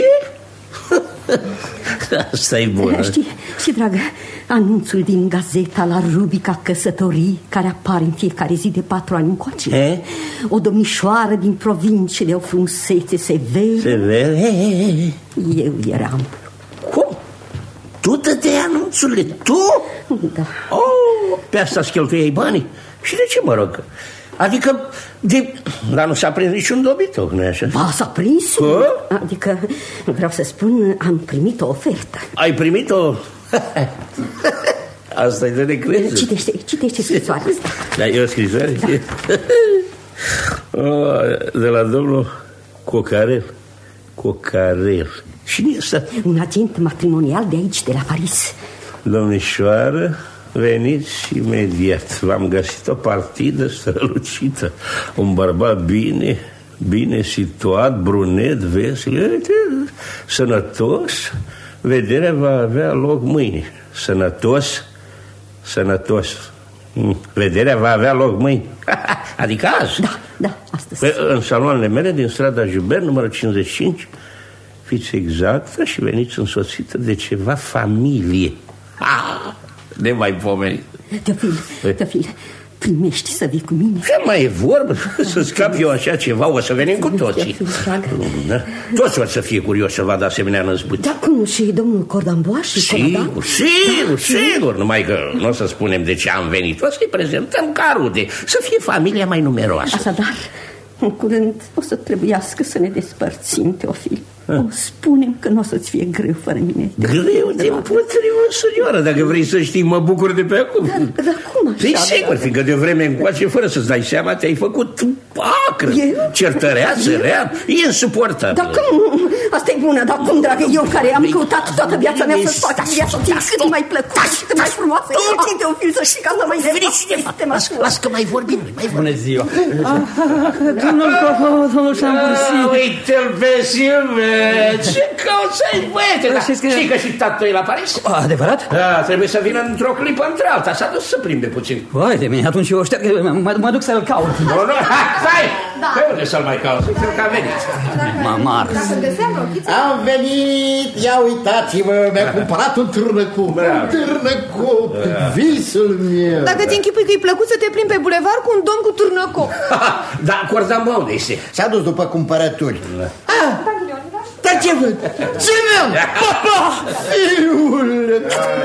Asta e bună. Știi, dragă, anunțul din gazeta la Rubica Căsătorii, care apare în fiecare zi de 4 ani încoace. O domnișoară din provincie de o frumusețe severă. Eu eram. Cum? Tu dădeai anunțurile? Tu? Da. Pe asta-ți cheltuiei banii? Și de ce, mă rog? Adică, dar nu s-a prins niciun dobitoc, nu-i așa? Ba, s-a prins? Adică, vreau să spun, am primit o ofertă. Ai primit-o? Asta-i de necrezut. Citește scrisoarea asta. Da, e o scrisoare? De la domnul Cocarel. Cine e ăsta? Un agent matrimonial de aici, de la Paris. Domnișoară, veniți imediat. V-am găsit o partidă strălucită. Un bărbat bine situat, brunet, vesel, sănătos. Vederea va avea loc mâine. Sănătos. Vederea va avea loc mâine. Adică azi. Da, astăzi. În saloanele mele din strada Jubert, numărul 55. Fiți exactă și veniți însoțită de ceva familie. Nemaipomenit. Teofil, primești să vii cu mine? Ce mai e vorbă? Să scap eu așa ceva, o să venim cu toții. Toți o să fie curios să vadă asemenea năzbâti. Da, cum și domnul Cordamboaș și Coladan? Sigur, numai că nu o să spunem de ce am venit. O să-i prezentăm ca rude, să fie familia mai numeroasă. Așadar, în curând o să trebuiască să ne despărțim, Teofil. Spune-mi că nu o să-ți fie greu fără mine. Greu dimpotrivă, surioară. Dacă vrei să știi, mă bucur de pe acum. Dar cum așa? Păi sigur, fiindcă de vreme încoace, fără să-ți dai seama, te-ai făcut acră, certăreață, rea, e insuportabil. Dar cum? Asta e bună, dar cum, dragă, eu care am căutat toată viața mea să-ți fac viața cât mai plăcută și cât mai frumoasă. Teofil, să știi că asta mai departe. Las că mai vorbim. Bună ziua. Domnul Șambursi. Uite-l pe Silve. Ce cauți aici, băiete? Știi că și tatăl e la Paris? Adevărat? Da, trebuie să vină într-o clipă într-alta. S-a dus să plimbe puțin. Vai de mine, atunci eu știu că mă duc să-l caut. Nu, stai! Pe unde să-l mai cauți? Uite-l că a venit. Mamar. Am venit, ia uitați-vă, mi-a cumpărat un târnăcup. Visul meu. Dacă ți închipui că e plăcut să te plimbi pe bulevard cu un domn cu târnăcup. Da, Cordambo, unde este? S-a dus după cumpărături. Dar ce văd? Ce meu? Papa! Fiul!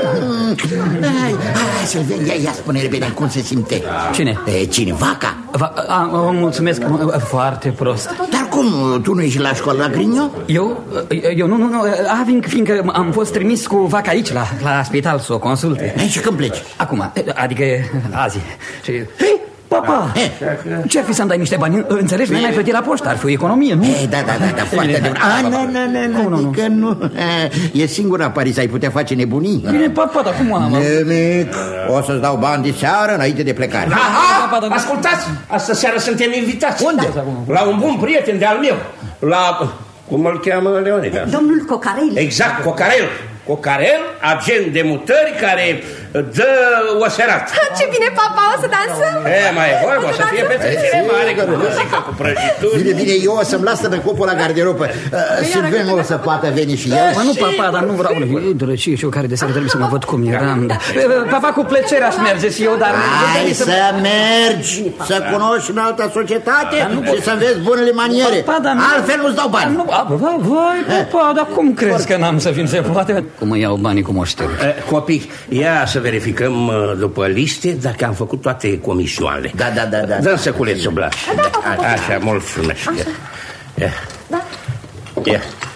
Hai, Silvia, ia spune repede cum se simte. Cine? Cine? Vaca? Mulțumesc, foarte prost. Dar cum? Tu nu ești la școală la Grignon? Eu nu. Fiindcă am fost trimis cu Vaca aici, la spital, să o consulte. Și când pleci? Acum, adică azi. Papa, ce-ar fi să-mi dai niște bani? Înțelegi? Nu-ai mai plătit la poștă, ar fi o economie, nu? Da, foarte de bună. Adică nu. E singura Paris, ai putea face nebunii. Bine, papa, dar cum am? Nimic, o să-ți dau bani de seară înainte de plecare. Ascultați, astă seară suntem invitați. Unde? La un bun prieten de-al meu. La... cum îl cheamă, Leonida? Domnul Cocarel. Exact, Cocarel, agent de mutări care dă oserat. Ce bine, papa, o să dansăm? Mai e vorba, o să fie petrecere mare, cu muzică, cu prăjituri. Bine, eu o să-mi las tănăcopul la garderobă. Silven o să poată veni și el. Nu, papa, dar nu vreau. Drăcie, și eu care de seară trebuie să mă văd cum eram. Papa, cu plăcere aș merge și eu, dar... Hai să mergi, să cunoști în alta societate și să vezi bunele maniere. Altfel nu-ți dau bani. Vai, papa, dar cum crezi că n-am să vin? Se poate? Cum îmi iau banii cu moșterul? Copii, ia să verificăm după liste dacă am făcut toate comisioanele. Da. Dă-mi săculețul, Blaș. Așa, mult frumos. Ia.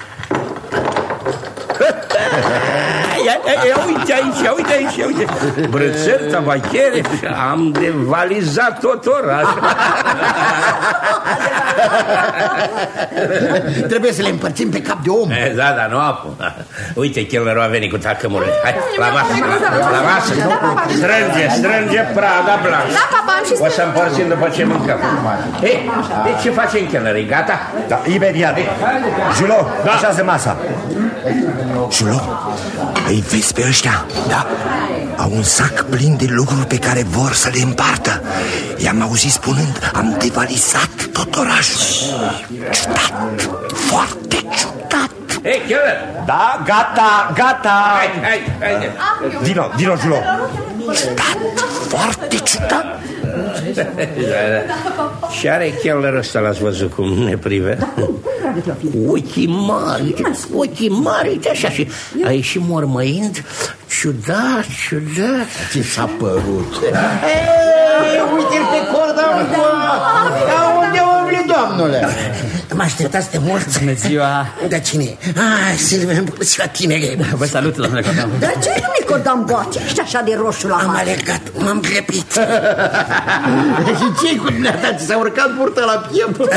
Uite aici. Brățări, tabachere. Am devalizat tot orașul. Trebuie să le împărțim pe cap de om. Da, nu acum. Uite, chelnerul a venit cu tacămurile. Hai, la masă, la masă. Strânge prada blanșă. Da, papa, am și o să împărțim după ce mâncăm. Ei, ce facem, chelner? E gata? Da, imediat. Julo, așează masa. Julo, îi vezi pe ăștia? Da. Au un sac plin de lucruri pe care vor să le împartă. I-am auzit spunând, am devalizat tot orașul. Ciudat, foarte ciudat. Ei, chelner! Da, gata. Hai. Vino, Julo. Ciudat, foarte ciudat. Și are chelnerul ăsta, l-ați văzut cum ne prive? Ochii mari, uite așa. Și a ieșit mormăind. Ciudat. Ce s-a părut? Uite-l pe Cordan. Unde umbli, domnule? Mă așteptați de mult. Bună ziua. Da, cine? Silvia, bună ziua, tinere. Vă salut, domnule Cordan. Dar ce nu Cordan Boace? Ești așa de roșu la Am față. alergat, m-am grăbit. Și ce-i cu dumneata? Ți s-a urcat burta la piept?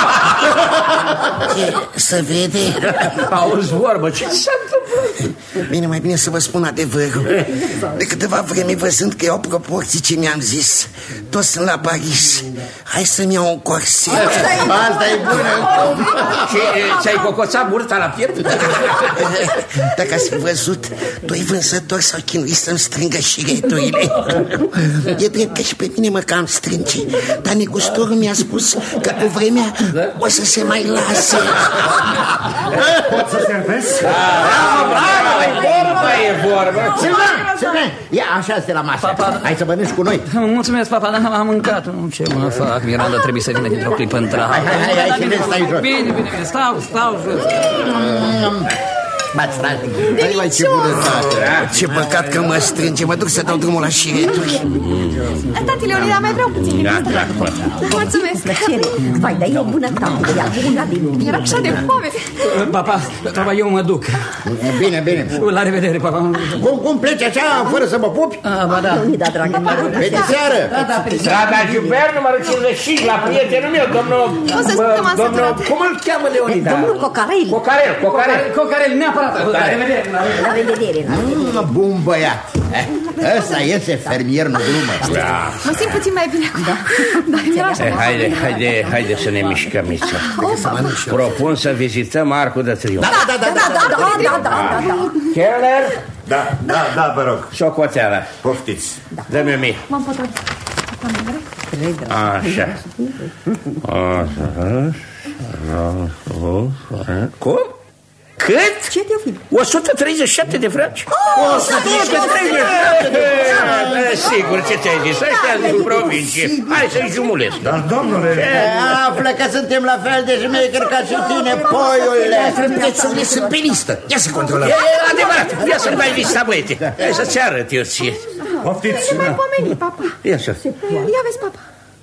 Să vede. Auzi vorbă, ce s-a întâmplat? Bine, mai bine să vă spun adevărul. De câteva vreme, văzând că iau proporții ce mi-am zis, toți sunt la Paris. Hai să-mi iau un corset. Asta e bună. Ți-ai cocoțat burta la piept? Dacă ați fi văzut, doi vânzători s-au chinuit să-mi strângă șireturile. E drept că și pe mine mă cam strânge, dar negustorul mi-a spus că cu vremea o să se mai lase. Pot să servesc? E vorba. Silvan, ia așa-te la masă. Papa. Hai să mănânci cu noi. Mulțumesc, papa, dar am mâncat. Ce mă fac? Miranda trebuie să vină dintr-o clipă într-alta. Hai, stai jos. Bine, stau jos. Bați, frate. Hai, ce bunătate. Ce păcat că mă strânge, mă duc să dau drumul la șireturi. Tati Leonida, mai vreau puțin. Mulțumesc. Plăcere. Vai, dar e o bunătate. Era așa de foame. Papa, eu mă duc. Bine. La revedere, papa. Cum pleci așa, fără să mă pupi? Ba da. Da, dragă. Pe de seară. Strada Giubert, numărul 55, la prietenul meu, domnul... Cum îl cheamă Leonida? Domnul Cocarel. Cocarel, neapărat. La revedere. La revedere. Bun băiat. Ăsta iese fermier, nu glumă. Mă simt puțin mai bine acum. Haide să ne mișcăm, Mița. Propun să vizităm Arcul de Triunf. Da. Keller? Da, vă rog. Socoteala. Poftiți. Dă-mi-o mie. M-am potrivit. Așa. Cum? Cât? Ce te-o 137 de franci? 137 de franci! Sigur, ce ți-ai zis? Ăștia din provincie. Hai să-i jumulesc. Dar, domnule... Află că suntem la fel de șmecheri ca și tine, poiule. Prețurile sunt pe listă. Ia să controlăm. E adevărat. Ia să-mi dai lista, băiete. Hai să-ți arăt eu ție. Poftiți. Ne mai pomeni, papa. Ia să. Ia vezi, papa.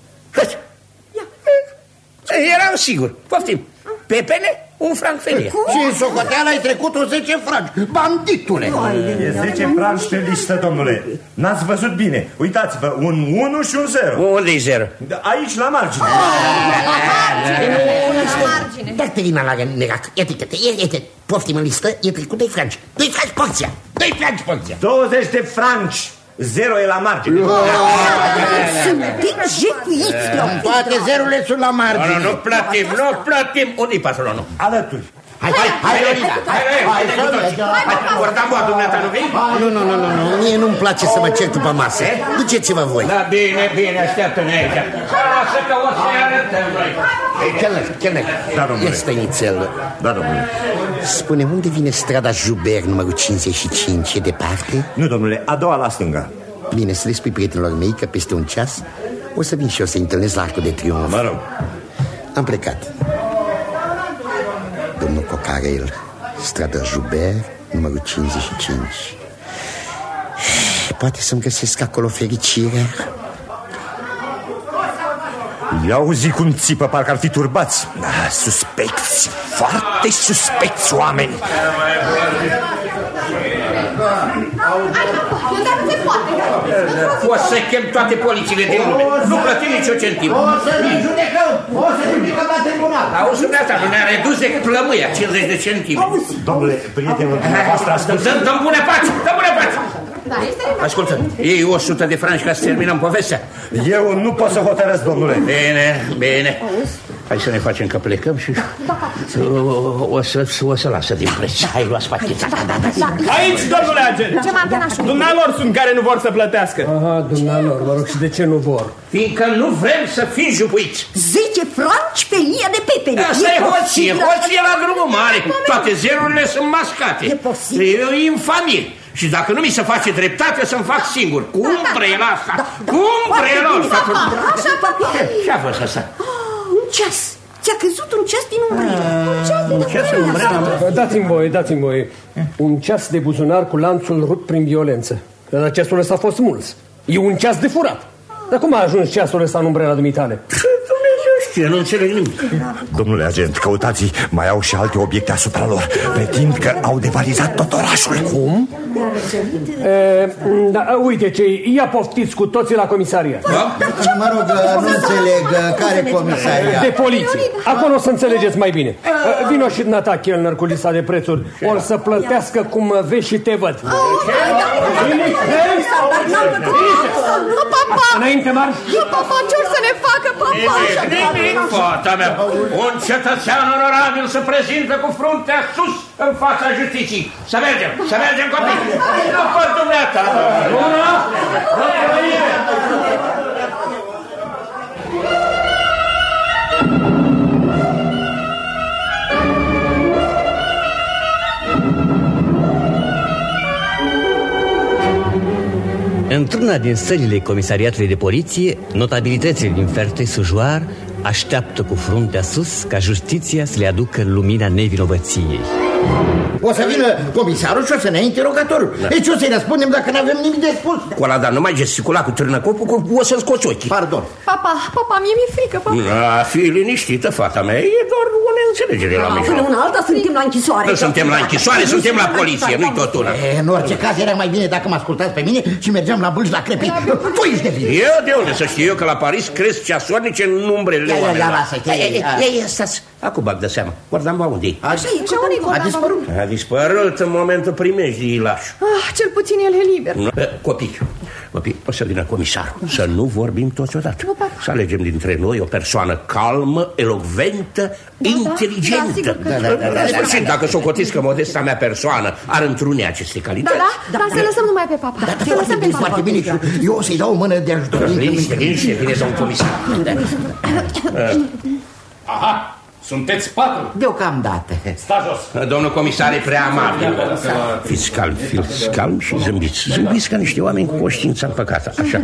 Eram sigur. Poftim. Pepene, un franc felie. Și în socoteală ai trecut 10 franci. Banditule. E 10 franci pe listă, domnule. N-ați văzut bine. Uitați-vă, un 1 și un 0. Unde-i 0? Aici, la margine. Dă-te la negac. Iată. Poftim în listă, e trecut 2 franci. 2 franci porția. 2 franci porția. 20 de franci. 0 e la margine. Sunteți jefuiți. Toate zerurile sunt la margine. Nu plătim. Unde-i patronul? Alături. Hai, Leonida. Hai, Cordan, dumneata, nu vii? Nu, mie nu-mi place să mă cer după masă. Duceți-vă voi. Da, bine, așteaptă-ne aici. Lasă că o să-i arătăm noi. Chelner, Da, domnule. este nițel. Da, domnule. Spune, unde vine strada Joubert, numărul 55? E departe? Nu, domnule, a doua la stânga. Bine, să le spui prietenilor mei că peste un ceas o să vin și eu să-i întâlnesc la Arcul de Triunf. Mă rog. Am plecat. Domnul Cocarel, strada Joubert, numărul 55. Poate să-mi găsesc acolo fericirea. I-a auzit cum țipă, parcă ar fi turbați. Suspecți, foarte suspecți oameni. Dar nu se poate. Poți să chem toate polițiile din lume. Nu plătim nicio centimă. O să ne judecăm la tribunal. Auzi, dumneata, nu ne-a redus de plămâia, 50 de centime. Domnule, prietenul dumneavoastră a spus... Dă-mi bune pace, dă-mi bune pace. Ascultă, iei 100 de franci ca să terminăm povestea. Eu nu pot să hotărăsc, domnule. Bine. Hai să ne facem că plecăm și o să lasă din preț. Hai, luați pacheta. Aici, domnule agent. Dumnealor sunt care nu vor să plătească. Aha, dumnealor, mă rog, și de ce nu vor? Fiindcă nu vrem să fim jupuiți. 10 franci pe lia de pepene. Asta e hoție la drumul mare. Toate zerurile sunt mascate. E posibil. E infamie. Și dacă nu mi se face dreptate, să-mi fac singur. Cu umbrela asta. Cu umbrela asta. Ce-a fost asta? Un ceas. Ți-a căzut un ceas din umbrelă. Un ceas din umbrelă. Dați-mi voie. Un ceas de buzunar cu lanțul rupt prin violență. Dar ceasul ăsta a fost smuls. E un ceas de furat. Dar cum a ajuns ceasul ăsta în umbrela dumitale? Eu nu înțeleg nimic. Domnule agent, căutații mai au și alte obiecte asupra lor. Pretind că au devalizat tot orașul. Cum? Uite ce, ia poftiți cu toții la comisariat. Mă rog, nu înțeleg, care comisariat? De poliție. Acolo o să înțelegeți mai bine. Vino și dumneata, chelner, cu lista de prețuri. O să plătească cum vezi și te văd. Înainte, marș. Papa, ce or să ne facă, papa? Nimic, fata mea. Un cetățean onorabil se prezintă cu fruntea sus în fața justiției. Să mergem, copii. Nu pot dumneata. Într-una din sălile comisariatului de poliție, notabilitățile din Fertei-Sujoar așteaptă cu fruntea sus ca justiția să le aducă lumina nevinovăției. O să vină comisarul și o să ne ia interogatorul. Deci o să-i răspundem dacă n-avem nimic de spus. Colada, nu mai gesticula cu târnăcopul, o să-ți scoți ochii. Pardon. Papa, mie mi-e frică, papa. Fii liniștită, fata mea, e doar o neînțelegere la mijloc. Până una alta suntem la închisoare. Nu suntem la închisoare, suntem la poliție, nu-i tot una. În orice caz era mai bine dacă mă ascultați pe mine și mergeam la bâlci la crepit. Tu ești de vină. Eu de unde să știu eu că la Paris cresc ceasornice în umbrele oamenilor. Ei, stați, acum bag de seama. Guardam unde-i? A dispărut. A dispărut în momentul primejdii laș. Cel puțin el e liber. Copii, o să vină comisarul. Să nu vorbim toți odată. Să alegem dintre noi o persoană calmă, elocventă, inteligentă. Și dacă socotiți că modesta mea persoană ar întruni aceste calități. Da, să lăsăm numai pe papa. Să lăsăm pe papa. Foarte bine. Eu o să-i dau o mână de ajutor. Liniște, vine domnul comisar. Aha! Sunteți 4? Deocamdată. Sta jos. Domnul comisar e prea amabil. Fiți calm și zâmbiți. Zâmbiți ca niște oameni cu conștiința împăcată. Așa.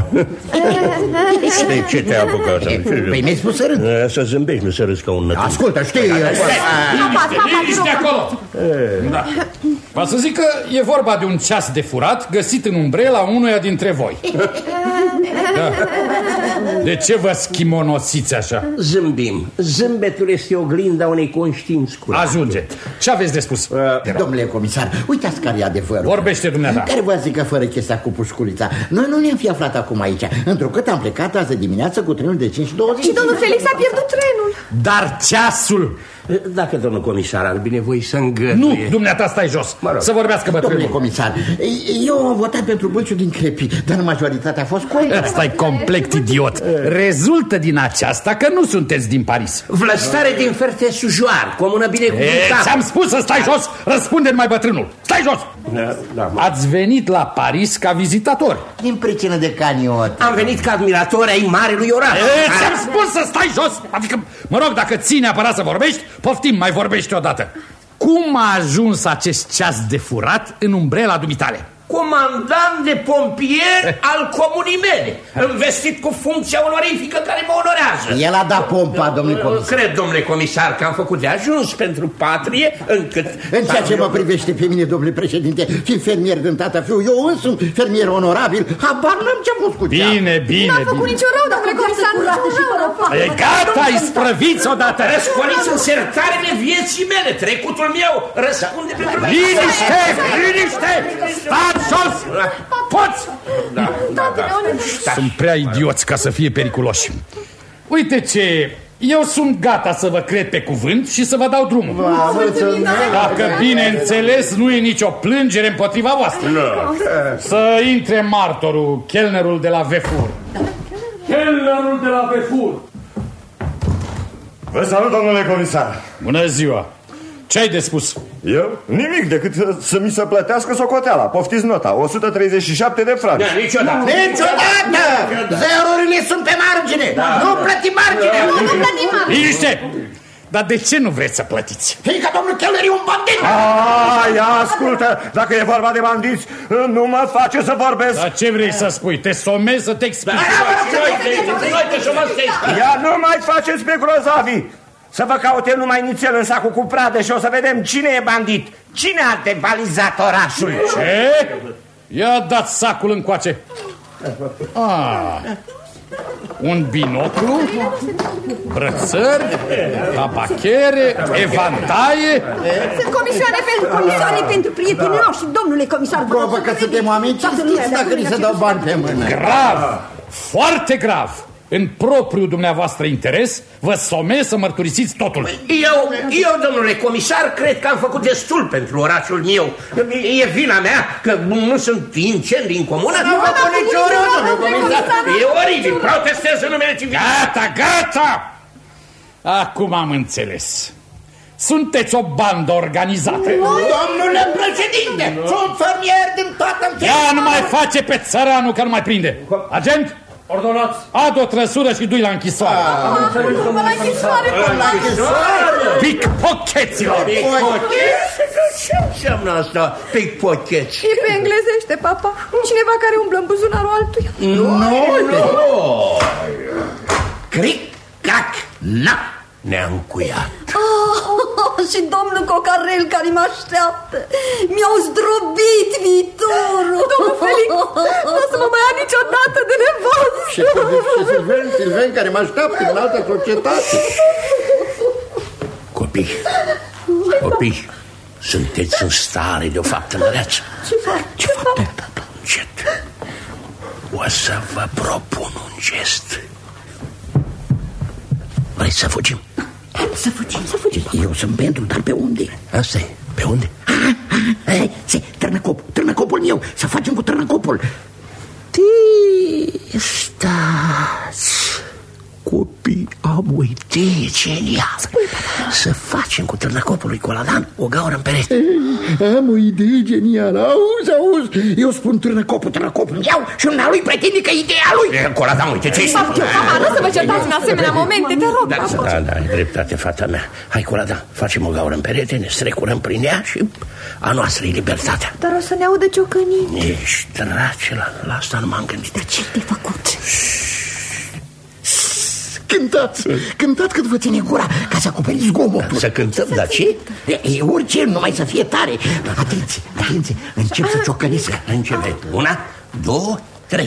Ce te-a apucat? Păi mi-ai spus să râd. Să zâmbești, nu să râzi ca un nătun. Ascultă, știi... Liniște acolo. Da. Va să zic că e vorba de un ceas de furat găsit în umbrela unuia dintre voi. Da. De ce vă schimonosiți așa? Zâmbim. Zâmbetul este oglinda unei conștiinți curate. Ajunge. Ce aveți de spus? Domnule comisar, uitați care e adevărul. Vorbește dumneata. Care vă zică fără chestia cu pușculița? Noi nu ne-am fi aflat acum aici, întrucât am plecat azi dimineață cu trenul de 5:20. Și domnul Felix a pierdut trenul. Dar ceasul... Dacă domnul comisar ar binevoi să îngăduie... Nu, dumneata, stai jos, să vorbească bătrânul. Domnule comisar, eu am votat pentru Bâlciu din Crepi, dar majoritatea a fost cu el. Stai complet idiot. Rezultă din aceasta că nu sunteți din Paris. Vlăstare din Fertei-Sujoar, comună binecuvântată. Ți-am spus să stai jos, răspunde-mi mai bătrânul. Stai jos! Ați venit la Paris ca vizitator. Din pricină de caniot. Am venit ca admiratori ai marelui oraș. Ți-am spus să stai jos. Adică, mă rog, dacă ții neapărat să vorbești, poftim, mai vorbești odată. Cum a ajuns acest ceas de furat în umbrela dumitale? Comandant de pompier al comunii mele, investit cu funcția onorifică care mă onorează. El a dat pompa, domnule comisar. Cred, domnule comisar, că am făcut de ajuns pentru patrie, încât... În ceea ce mă privește pe mine, domnule președinte, fiind fermier din tata fiu, eu însumi fermier onorabil, habar n-am ce-am fost cu cea. Bine. N-a făcut niciun rău, domnule comisar, niciun rău. E gata, ai sprăviți odată. Răscoliți în sertarele vieții mele, trecutul meu răspunde pentru mine. Liniște! Stați jos! Poți! Da. Sunt prea idioți ca să fie periculoși. Uite ce Eu sunt gata să vă cred pe cuvânt și să vă dau drumul. Dacă bineînțeles nu e nicio plângere împotriva voastră. Să intre martorul, chelnerul de la Vefur. Chelnerul de la Vefur. Vă salut, domnule comisar. Bună ziua. Ce-ai de spus? Eu? Nimic, decât să mi se plătească socoteala. Poftiți nota, 137 de franci. Niciodată! Zerurile sunt pe margine! Nu plătim margine! Nu plătim margine! Liniște! Dar de ce nu vreți să plătiți? Fiindcă domnul Chelner e un bandit! Ia ascultă, dacă e vorba de bandiți, nu mă face să vorbesc. Dar ce vrei să spui? Te somezi să te explici? Ia nu mai faceți pe grozavi! Să vă caute numai nițel în sacul cu pradă și o să vedem cine e bandit. Cine a devalizat orașul? Ce? Ia dați sacul încoace. Un binoclu, brățări, tabachere, evantaie. Sunt comisioane pentru prietenii noștri, domnule comisar. Probă că suntem oameni cinstiți dacă ni se dau bani pe mână. Grav, foarte grav. În propriul dumneavoastră interes, vă somez să mărturisiți totul. Eu, domnule comisar, cred că am făcut destul pentru orașul meu. E vina mea că nu sunt incendii în comună? Nu vă pune nicio rău, domnule comisar. E oribil, protestez în numele civilizării. Gata! Acum am înțeles. Sunteți o bandă organizată. Domnule președinte, sunt fermier din toată înțelepciunea. Ea nu mai face pe țăranul că nu mai prinde. Agent? Ordonați! Adu o trăsură și du-i la închisoare. La închisoare! Pickpockeților! Ce înseamnă asta, pickpockets? E pe englezește, papa. Cineva care umblă în buzunarul altuia. Nu! Cric, cac, na! Ne-am cuiat. Și domnul Cocarel care mă așteaptă. Mi-au zdrobit viitorul. Domnul Felix, nu o să mă mai ia niciodată de nevastă. Și Silven care mă așteaptă în altă societate. Copii, sunteți în stare de o faptă măreață. Ce faptă? Încet. O să vă propun un gest. Vrei să fugim? Să fugim. Eu sunt pentru, dar pe unde? Asta e, pe unde? Târnăcopul meu, să facem cu târnăcopul. Stați, copii, am o idee genială. Să facem cu târnăcopul lui Coladan o gaură în perete. Am o idee genială. Auzi, eu spun târnăcopul, iau și una lui pretinde că ideea lui. Coladan, uite ce-i spune. Mama, nu să vă certați în asemenea momente, te rog. Da, ai dreptate, fata mea. Hai, Coladan, facem o gaură în perete, ne strecurăm prin ea și a noastră e libertatea. Dar o să ne audă ciocănii. Ești drace, la asta nu m-am gândit. Dar ce te-ai făcut? Cântați cât vă ține gura ca să acoperiți zgomotul. Să cântăm, dar ce? E orice, numai să fie tare. Atenție, încep să ciocănesc. Începe. 1, 2, 3.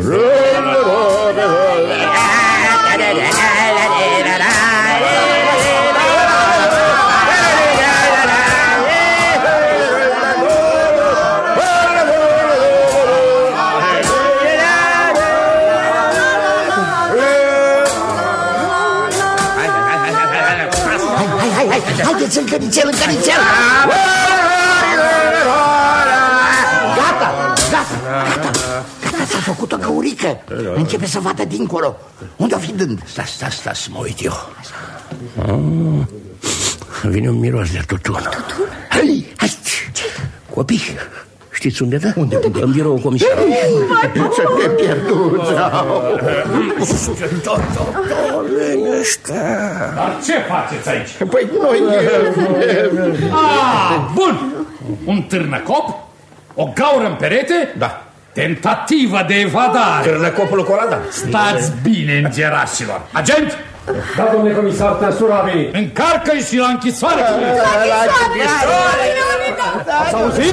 Haideți în cănițel. Gata, s-a făcut o găurică. Începe să vadă dincolo. Unde o fi dând? Stai, mă uit eu. Vine un miros de tutun. Hai, copii, știți unde dă? Unde? În biroul comisarului. Suntem pierduți. Dar ce faceți aici? Păi noi... Bun! Un târnăcop? O gaură în perete? Da. Tentativă de evadare. Târnăcopul Coladan. Stați bine, îngerașilor. Agent? Da, domnule comisar, trăsura a venit. Încarcă-i și la închisoare. Ați auzit?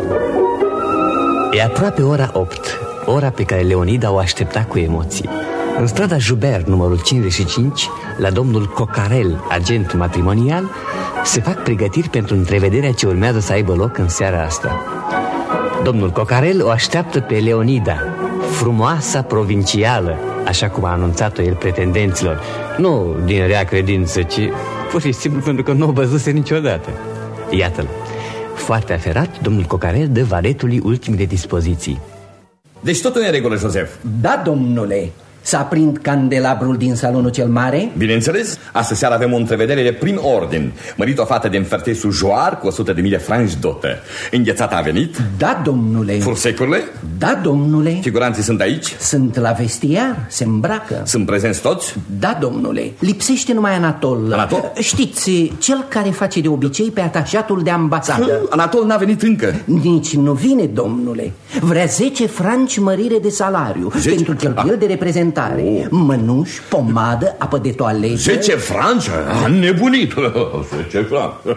E aproape ora 8, ora pe care Leonida o aștepta cu emoție. În strada Joubert, numărul 55, la domnul Cocarel, agent matrimonial, se fac pregătiri pentru întrevederea ce urmează să aibă loc în seara asta. Domnul Cocarel o așteaptă pe Leonida, frumoasa provincială, așa cum a anunțat-o el pretendenților. Nu din rea credință, ci pur și simplu pentru că nu o văzuse niciodată. Iată-l. Foarte aferat, domnul Cocarel dă valetului ultimele dispoziții. Deci totul e în regulă, Joseph? Da, domnule. Să aprind candelabrul din salonul cel mare? Bineînțeles, astăzi seara avem o întrevedere de prim ordin. Mărit o fată din Fertesul Joar cu 100.000 de franci dotă. Înghețata a venit? Da, domnule. Fursecurile? Da, domnule. Figuranții sunt aici? Sunt la vestiar, se îmbracă. Sunt prezenți toți? Da, domnule. Lipsește numai Anatol. Anatol? Știți, cel care face de obicei pe atașatul de ambasadă. Anatol n-a venit încă. Nici nu vine, domnule. Vrea 10 franci mărire de salariu 10? pentru cheltuieli de reprezentare. Mănuși, pomadă, apă de toaletă. 10 franci? A nebunit. 10 franci.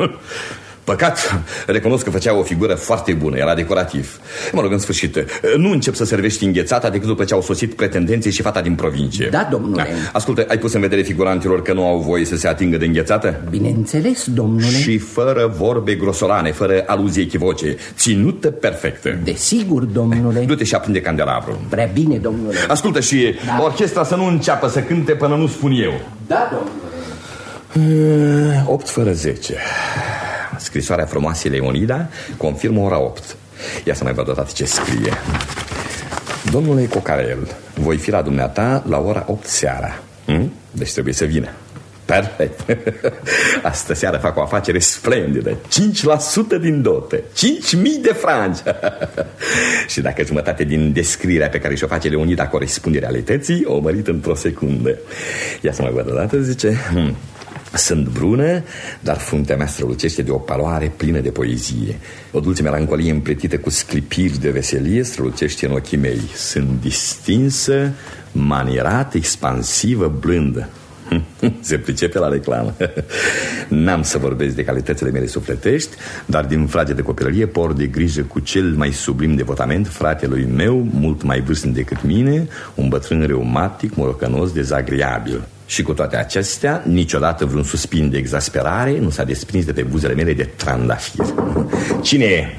Păcat, recunosc că făcea o figură foarte bună, era decorativ. Mă rog, în sfârșit, nu încep să servești înghețata decât după ce au sosit pretendenții și fata din provincie. Da, domnule. Ascultă, ai pus în vedere figurantilor că nu au voie să se atingă de înghețată? Bineînțeles, domnule. Și fără vorbe grosolane, fără aluzii echivoce, ținută perfectă. Desigur, domnule. Du-te și aprinde candelabru. Prea bine, domnule. Ascultă și orchestra să nu înceapă să cânte până nu spun eu. Da, domnule. 8 fără 10. Scrisoarea frumoasei Leonida confirmă ora 8. Ia să mai văd odată ce scrie. Domnule Cocarel, voi fi la dumneata la ora 8 seara. Deci trebuie să vină. Perfect. Astă seară fac o afacere splendidă. 5% din dote, 5.000 de franci. Și dacă jumătate din descrierea pe care și-o face Leonida corespunde realității, o mărit într-o secundă. Ia să mai văd odată, zice... Sunt brună, dar fruntea mea strălucește de o paloare plină de poezie. O dulce melancolie împletită cu sclipiri de veselie strălucește în ochii mei. Sunt distinsă, manierată, expansivă, blândă. Se pricepe la reclamă. N-am să vorbesc de calitățile mele sufletești, dar din frage de copilărie port de grijă cu cel mai sublim devotament fratelui meu, mult mai vârstnic decât mine, un bătrân reumatic, morocănos, dezagreabil. Și cu toate acestea, niciodată vreun suspin de exasperare nu s-a desprins de pe buzele mele de trandafir. Cine e?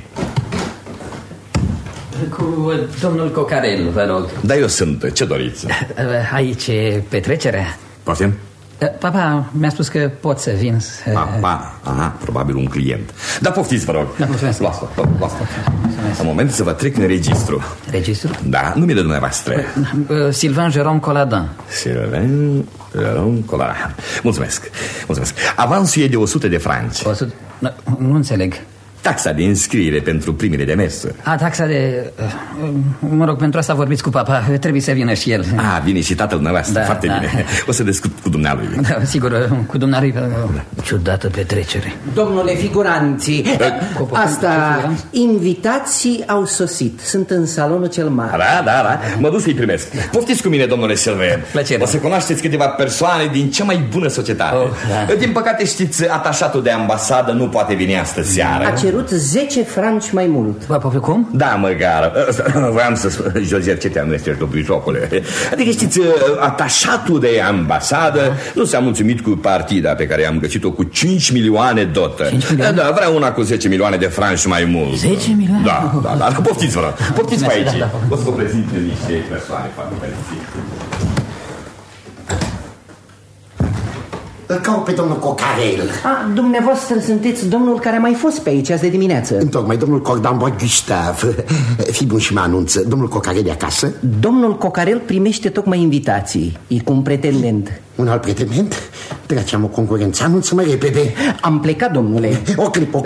Cu domnul Cocarel, vă rog. Da, eu sunt. Ce doriți? Aici e petrecere. Poftim? Papa mi-a spus că pot să vin să... Papa, aha, probabil un client. Da, poftiți, vă rog. Da, mulțumesc. Luați-o. În moment să vă trec în registru. Registru? Da, numele dumneavoastră. Sylvain Jérôme Colladin. Sylvain Jérôme Colladin. Mulțumesc. Avansul e de 100 de franci. 100? Nu înțeleg. Taxa de înscriere pentru primele demersuri. Taxa de... Mă rog, pentru asta vorbiți cu papa. Trebuie să vină și el. Vine și tatăl dumneavoastră. Foarte bine. O să discut cu dumnealui. Da, sigur, cu dumnealui. Ciudată petrecere. Domnule figuranții, asta, invitații au sosit. Sunt în salonul cel mare. Da. Mă duc să-i primesc. Poftiți cu mine, domnule Sylvain. Plăcere. O să cunoașteți câteva persoane din cea mai bună societate. Din păcate, știți, atașatul de ambasadă nu poate veni astăzi seară. A cerut 10 franci mai mult. Cum? Da, măcar. Voiam să spun, Joseph, ce te-am năștești, dobrijocule? Adică, știți, atașatul de ambasadă nu s-a mulțumit cu partida pe care am găsit-o cu 5 milioane dotă. 5 milioane? Da, vrea una cu 10 milioane de franci mai mult. 10 milioane? Da. Poftiți, vă rog. Poftiți pe aici. O să vă prezint niște persoane foarte fericite. Îl caut pe domnul Cocarel. Dumneavoastră sunteți domnul care a mai fost pe aici azi de dimineață. Întocmai, domnul Cordambois Gustave. Fii bun și mă anunță. Domnul Cocarel e acasă? Domnul Cocarel primește tocmai invitații. E cu un pretendent. Un alt pretendent? Dragi, am o concurență. Anunță-mă repede. Am plecat, domnule. O clipă.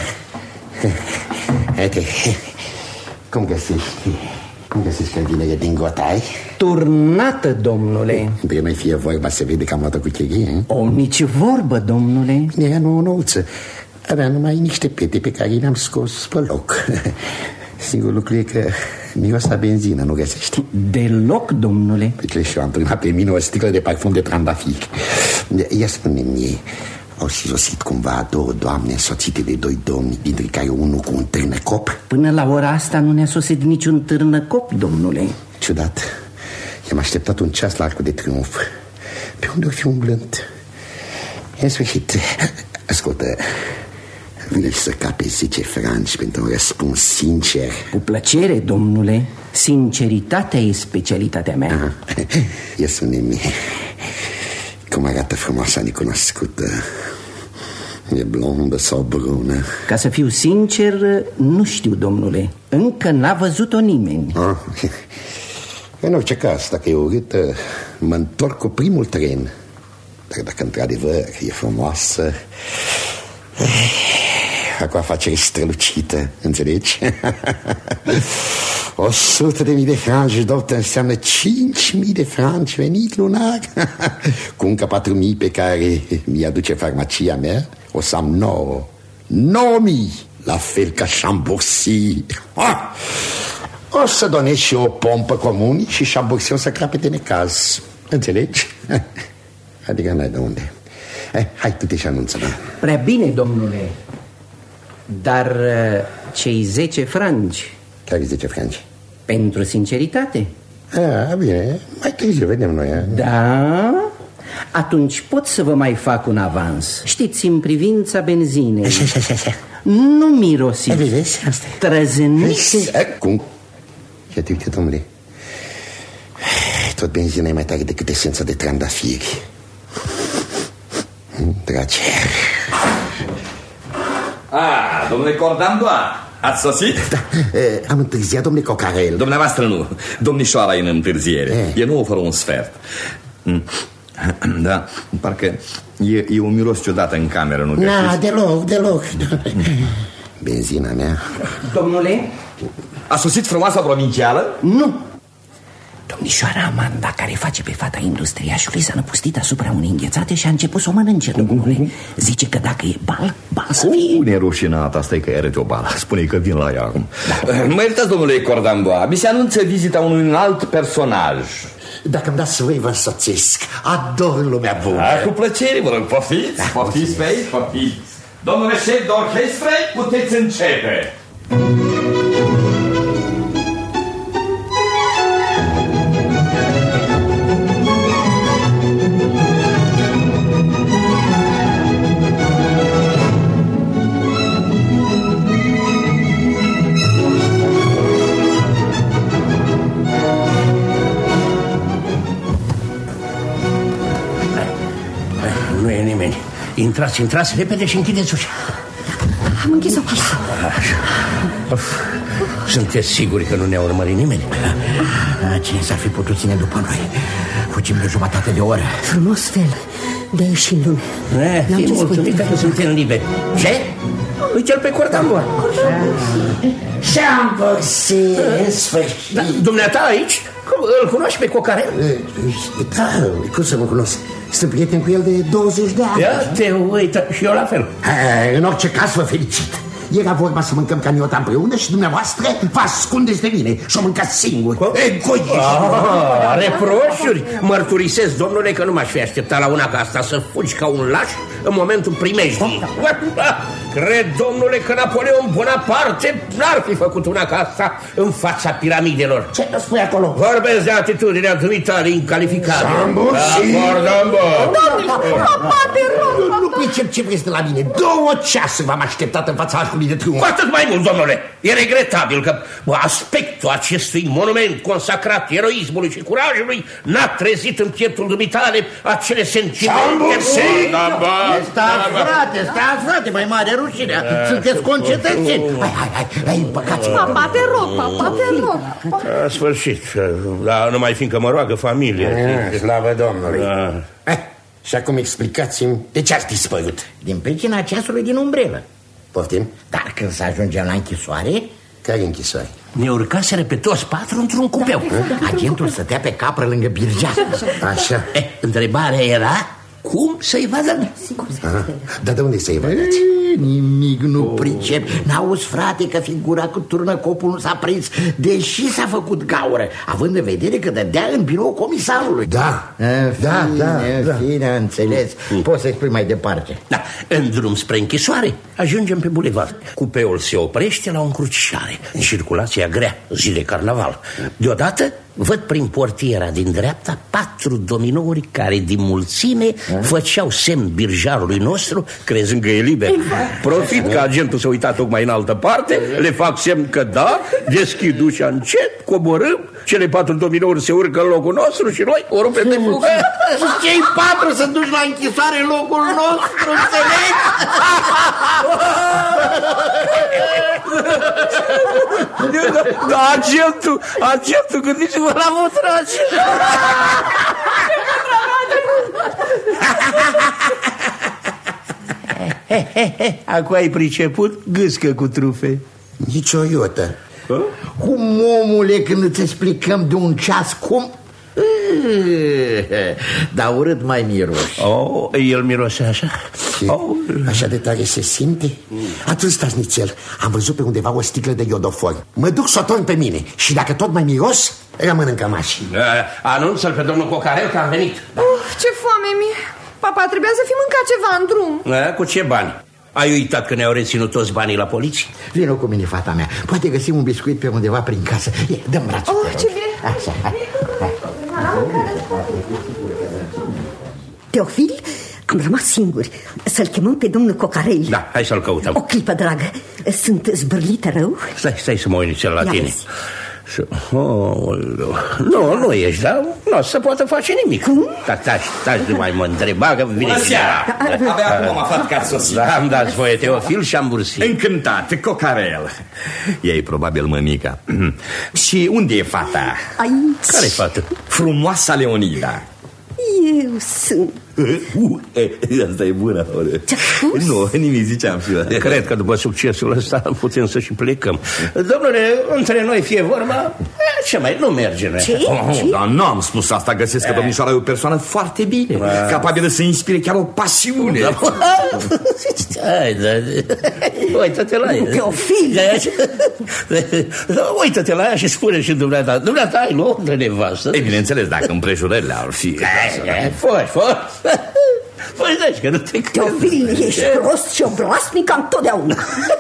Haide. Cum găsești căldinele din Gotai? Turnată, domnule. De mai fie vorba, se vede că am luat-o cu cherie. Nici vorbă, domnule. Era nouță. Avea numai niște pete pe care le-am scos pe loc. Singurul lucru e că miros la benzină, nu găsești? Deloc, domnule. Pe și eu am primat pe mine o sticlă de parfum de trandafir. Ia spune-mi, au și sosit cumva două doamne însoțite de doi domni, dintre care unul cu un târnăcop? Până la ora asta nu ne-a sosit niciun târnăcop, domnule. Ciudat. I-am așteptat un ceas la Arcul de Triunf. Pe unde o fi umblând? În sfârșit, ascultă, vrei să cape 10 franci pentru un răspuns sincer? Cu plăcere, domnule. Sinceritatea e specialitatea mea. Ia spune-mi, cum arată frumoasa necunoscută? E blondă sau brună? Ca să fiu sincer, nu știu, domnule. Încă n-a văzut-o nimeni. În orice caz, dacă e urâtă, mă întorc cu primul tren. Dar dacă într-adevăr e frumoasă, fac o afacere strălucită, înțelegi? 100.000 de franci dată înseamnă 5.000 de franci venit lunar. Cu încă 4.000 pe care mi aduce farmacia mea, o să am 9.000, la fel ca Chambourcy. O să donez și o pompă comunii și Chambourcy o să crapete necaz. Înțelegi? Adică n-ai de unde. Hai, tu te-și anunță-mă. Prea bine, domnule. Dar cei 10 franci? Care 10 franci? Pentru sinceritate. Bine, mai târziu vedem noi. Da? Atunci pot să vă mai fac un avans. Știți, în privința benzinei, nu mirosiți, trăzâniți. Cum? Uite, domnule, tot benzina e mai tare decât esența de trandafiri. Dragi. Domnule Cordamboa, ați sosit? Da, am întârziat, domnule Cocarel. Dumneavoastră nu, domnișoara e în întârziere. E 9 fără un sfert. Da, parcă e un miros ciudat în cameră, nu găsiți? Deloc. Benzina mea. Domnule? A sosit frumoasa provincială? Nu. Domnișoara Amanda, care face pe fata industriașului, s-a năpustit asupra unei înghețate și a început să o mănânce, domnule. Zice că dacă e bal să fie. Nerușinat, asta e că arăte o bală. Spune că vin la ea acum. Mă iertați, domnule Cordamboa, mi se anunță vizita unui alt personaj. Dacă îmi dați voi, vă însoțesc. Ador lumea bună. Cu plăcere, vă rog, poftiți pe aici, poftiți. Domnule șef de orchestră, puteți începe. Intrați repede și închideți ușa. Am închis-o. Sunteți siguri că nu ne-a urmărit nimeni? Cine s-ar fi putut ține după noi? Fugim de jumătate de oră. Frumos fel de a ieși în lume. Fii mulțumită că suntem liberi. Ce? Uite-l pe Cordamboa. Chambourcy, în sfârșit. Dumneata aici? Îl cunoști pe Cocarel? Da, cum să mă cunosc? Sunt prieten cu el de 20 de ani. Ia te uită, și eu la fel. În orice caz vă felicit. Era vorba să mâncăm caniota împreună și dumneavoastră vă ascundeți de mine și o mâncați singuri. Reproșuri? Mărturisesc, domnule, că nu m-aș fi așteptat la una ca asta, să fugi ca un laș în momentul primejdii. Cred, domnule, că Napoleon Bonaparte n-ar fi făcut una ca asta în fața piramidelor. Ce îți spui acolo? Vorbesc de atitudinea dumitale incalificabilă. Chambourcy! Nu pricep ce vreți de la mine. 2 ceasuri v-am așteptat în fața Arcului de Triunf. Cu atât mai mult, domnule. E regretabil că aspectul acestui monument consacrat eroismului și curajului n-a trezit în pieptul dumitale acele sentimente. Stați, frate, mai mare rușinea. Sunteți concetățeni. Hai, împăcați. Papa, te rog. A sfârșit. Dar numai fiindcă mă roagă familia. Slavă Domnului. Și acum explicați-mi de ce ați dispărut. Din pricina ceasului din umbrelă. Poftim? Dar când să ajungem la închisoare... Care închisoare? Ne urcaseră pe toți 4 într-un cupeu. Agentul stătea pe capră lângă birgea. Așa. Întrebarea era cum să-i vadă. Dar de unde să-i vedeți? nimic nu pricep. N-auzi, frate, că figura cu turnăcopul nu s-a prins, deși s-a făcut gaură, având în vedere că dădea în birou comisarului. Da. Fine, înțeles. Poți să spui mai departe. Da, în drum spre închisoare ajungem pe bulevard. Cupeul se oprește la o încrucișare. Circulația grea, zi de carnaval. Deodată văd prin portiera din dreapta 4 dominouri care din mulțime făceau semn birjarului nostru, crezând că e liber. Profit că agentul s-a uitat tocmai în altă parte, le fac semn că da, deschid ușa încet, coborâm, cele 4 dominouri se urcă în locul nostru și noi o rupem de fugă. Și cei 4 să duci la închisoare în locul nostru, înțelegi? Da, agentul, gândiți-vă la motrace. Acum ai priceput? Gâscă cu trufe. Nici o iotă. Cum, omule, când îți explicăm de un ceas cum... Dar urât mai miroși. El mirose așa? Așa de tare se simte? Atunci stați nițel. Am văzut pe undeva o sticlă de iodofor. Mă duc să o torn pe mine. Și dacă tot mai miros, rămân în cămaș. Anunță-l pe domnul Cocarel că am venit. Ce foame mi-e. Papa, trebuia să fi mâncat ceva în drum. Cu ce bani? Ai uitat că ne-au reținut toți banii la poliție? Vino cu mine, fata mea. Poate găsim un biscuit pe undeva prin casă. Dă-mi brațul. Ce bine. Așa. Teofil, am rămas singuri. Să-l chemăm pe domnul Cocarel. Da, hai să-l căutăm. O clipă, dragă. Sunt zbârlită rău? Stai să mă uit la tine. Nu ești, dar nu o să poată face nimic. Cum? Stai, nu mai mă întreba că vine. Bună seara! Abia acum am aflat că ați sosit. Da, am dat voie, Teofil și am bursit. Încântat, Cocarel. Ei probabil mămica. Și unde e fata? Aici. Care fată? Frumoasa Leonida. Eu sunt. Asta e bună. Ce-a spus? Nu, nimic, ziceam și eu. Cred că după succesul ăsta putem să și plecăm. Domnule, între noi fie vorba, ce mai, nu merge. Ce? Dar nu am spus asta. Găsesc că domnișoara e o persoană foarte bine, capabilă să inspire chiar o pasiune. Hai, uită-te la ea. Teofil! Uită-te la ea și spune și dumneata ai, nu? De nevastă. Ei, bineînțeles, dacă împrejurările ar fi. Păi, deci că nu te crezi. Teofil, ești prost și oblasnic întotdeauna.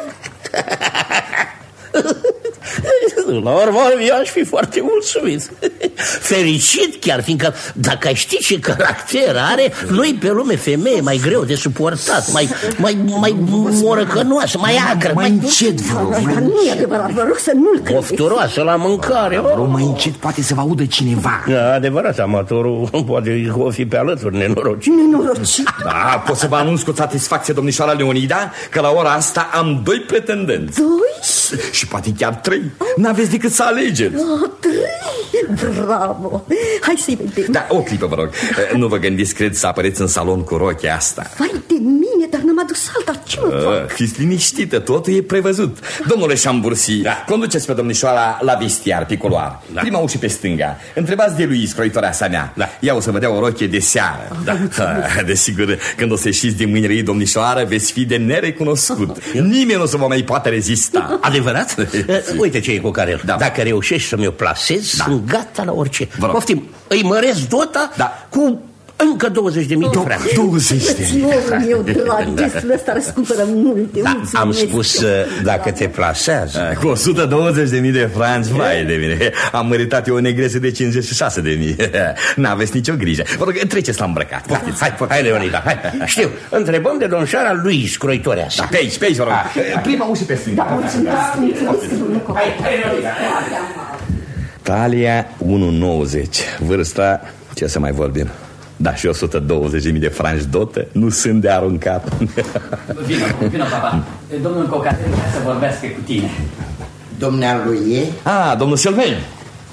La urmă, eu aș fi foarte mulțumit. Fericit chiar, fiindcă dacă ai ști ce caracter are, nu-i pe lume femeie mai greu de suportat, mai morăcănoasă, mai acră, mai încet, vă rog. Nu e adevărat, vă rog să nu-l credeți. Ofturoasă la mâncare. Vă rog, mai încet, poate să vă audă cineva. Adevărat, amatorul poate o fi pe alături, nenorocit. Nenorocit? Da, pot să vă anunț cu satisfacție, domnișoara Leonida, că la ora asta am 2 pretendenți. 2? Și poate chiar 3. N-aveți decât să alegeți. 3? Bravo! Hai să-i vedem. Da, o clipă, vă rog. Nu vă gândiți, cred, să apăreți în salon cu rochia asta. Vai de mine, dar n-am adus alta. Ce mă fac? Fiți liniștită, totul e prevăzut. Domnule Chambursi, conduceți pe domnișoara la vestiar, pe culoar. Prima ușă pe stânga. Întrebați de lui, scroitoreasa mea. Ea o să vă dea o rochie de seară. Desigur, când o să ieșiți din mâinile ei, domnișoară, veți fi de nerecunoscut. Nimeni nu se va mai poate rezista. Adevărat? Uite ce e cu Carel. Dacă reușești să mi-o plasez, sunt gata la orice. Poftim, îi măresc dota cu încă 20.000 de franci. 20.000. Eu, drag, gestul ăsta răscumpără multe. Am spus dacă te plasează. Cu 120.000 de franci, vai de mine. Am meritat eu o negresă de 56.000. N-aveți nicio grijă. Vă rog, treceți la îmbrăcat. Hai, Leonida, hai. Știu, întrebăm de domnișoara lui scroitoreasă. Pe aici, vă rog. Prima ușă pe stânga. Hai, Leonida. Talia 1,90. Vârsta, ce să mai vorbim. Da, și 120.000 de franci dotă nu sunt de aruncat. Vino, papa. Domnul Cocarel vrea să vorbească cu tine. Domnealui e? Domnul Silveni.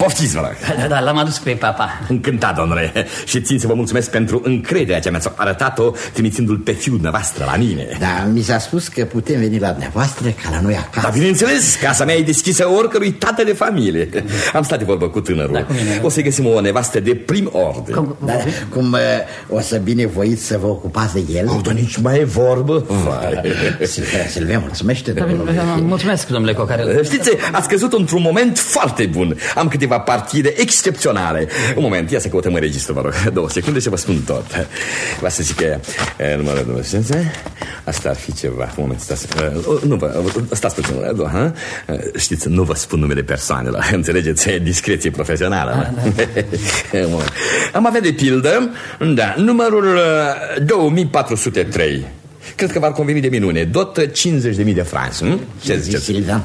Poftiți, vă rog. Da, l-am adus pe papa. Încântat, domnule. Și țin să vă mulțumesc pentru încrederea ce mi-ați arătat-o, trimițându-l pe fiul dumneavoastră la mine. Da, mi s-a spus că putem veni la dumneavoastră ca la noi acasă. Da, bineînțeles, casa mea e deschisă oricărui tată de familie. Am stat de vorbă cu tânărul. O să găsim o nevastă de prim ordine. Cum o să binevoiți să vă ocupați de el? Dar nici mai e vorbă. Silvia, mulțumește. Mulțumesc, domnule Cocarel. Știți, ați căzut într-un moment foarte bun. Am câteva partide excepționale. Un moment, ia să căutăm în registru, vă rog. 2 secunde și vă spun tot. Va să zic că numărul dumneavoastră. Asta ar fi ceva. Un moment, stați puțin. Știți, nu vă spun numele persoanelor. Înțelegeți, discreție profesională. Am avea de pildă, da, numărul 2403. Cred că v-ar conveni de minune. Dot 50.000 de franci. Ce ziceți? Silvia?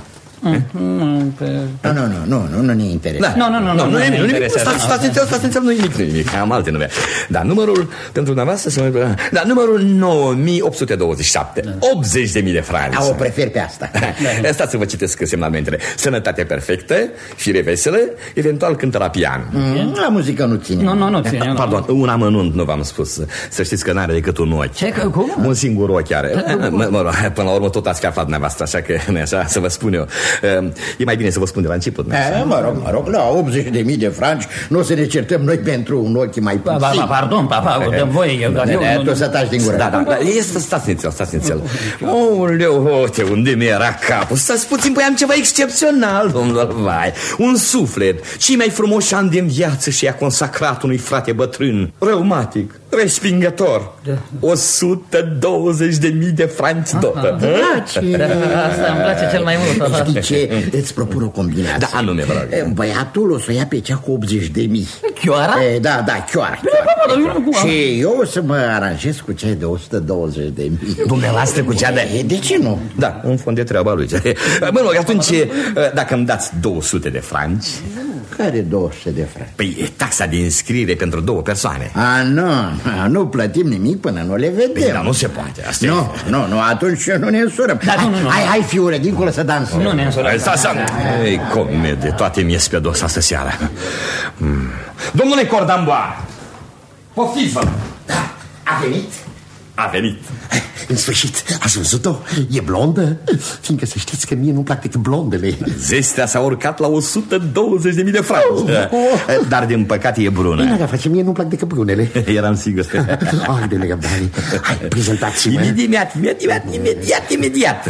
Nu ne interesează. Nu ne interesează. Stați, nu e nimic. Am alte nume. Da, numărul pentru dumneavoastră da, numărul 9827. 80.000 de franci. O prefer pe asta. Stați să vă citesc semnalmentele. Sănătate perfectă, fire veselă, eventual cântă la pian. La muzică nu ține. Nu ține. Pardon, un amănunt nu v-am spus. Să știți că n-are decât un ochi. Ce? Cum? Un singur ochi are. Până la urmă tot ați fi aflat dumneavoastră, așa că nu așa să vă spun eu. E mai bine să vă spun de la început. Mă rog, la 80.000 de franci nu o să ne certăm noi pentru un ochi mai puțin. Pardon, papa, dăm voie. Tu să taci din gură. Da, stați nițel. Oleu, unde mi-era capul? Stați puțin, păi am ceva excepțional, domnul Vai. Un suflet, cei mai frumoși ani din viață și a consacrat unui frate bătrân, reumatic, respingător. 120.000 de franci dotă. Asta îmi place cel mai mult, papa. Știi ce? Îți propun o combinație. Da, anume, vă rog. Băiatul o să ia pe cea cu 80.000. Chioara? Da, chioara. Și eu o să mă aranjez cu cea de 120.000. Dumneavoastră cu cea de... De ce nu? Da, în fond de treaba lui. Mă rog, atunci, dacă îmi dați 200 de franci... Care 200 de franci? Păi e taxa de înscriere pentru 2 persoane. Nu plătim nimic până nu le vedem. Păi, nu se poate. Nu, atunci nu ne însurăm. Hai, fiule, dincolo să dansăm. Nu ne însurăm. Ei, comedie, toate mi-e pe dos astă seară. Domnule Cordamboa, poftiți-vă. Da, a venit. A venit. În sfârșit, ați văzut-o? E blondă? Fiindcă să știți că mie nu-mi plac decât blondele. Zestea s-a urcat la 120.000 de franci. Dar din păcate e brună. N-avea face, mie nu-mi plac decât brunele. Eram sigur. Hai de legăbani. Hai, prezentați-mă. Imediat.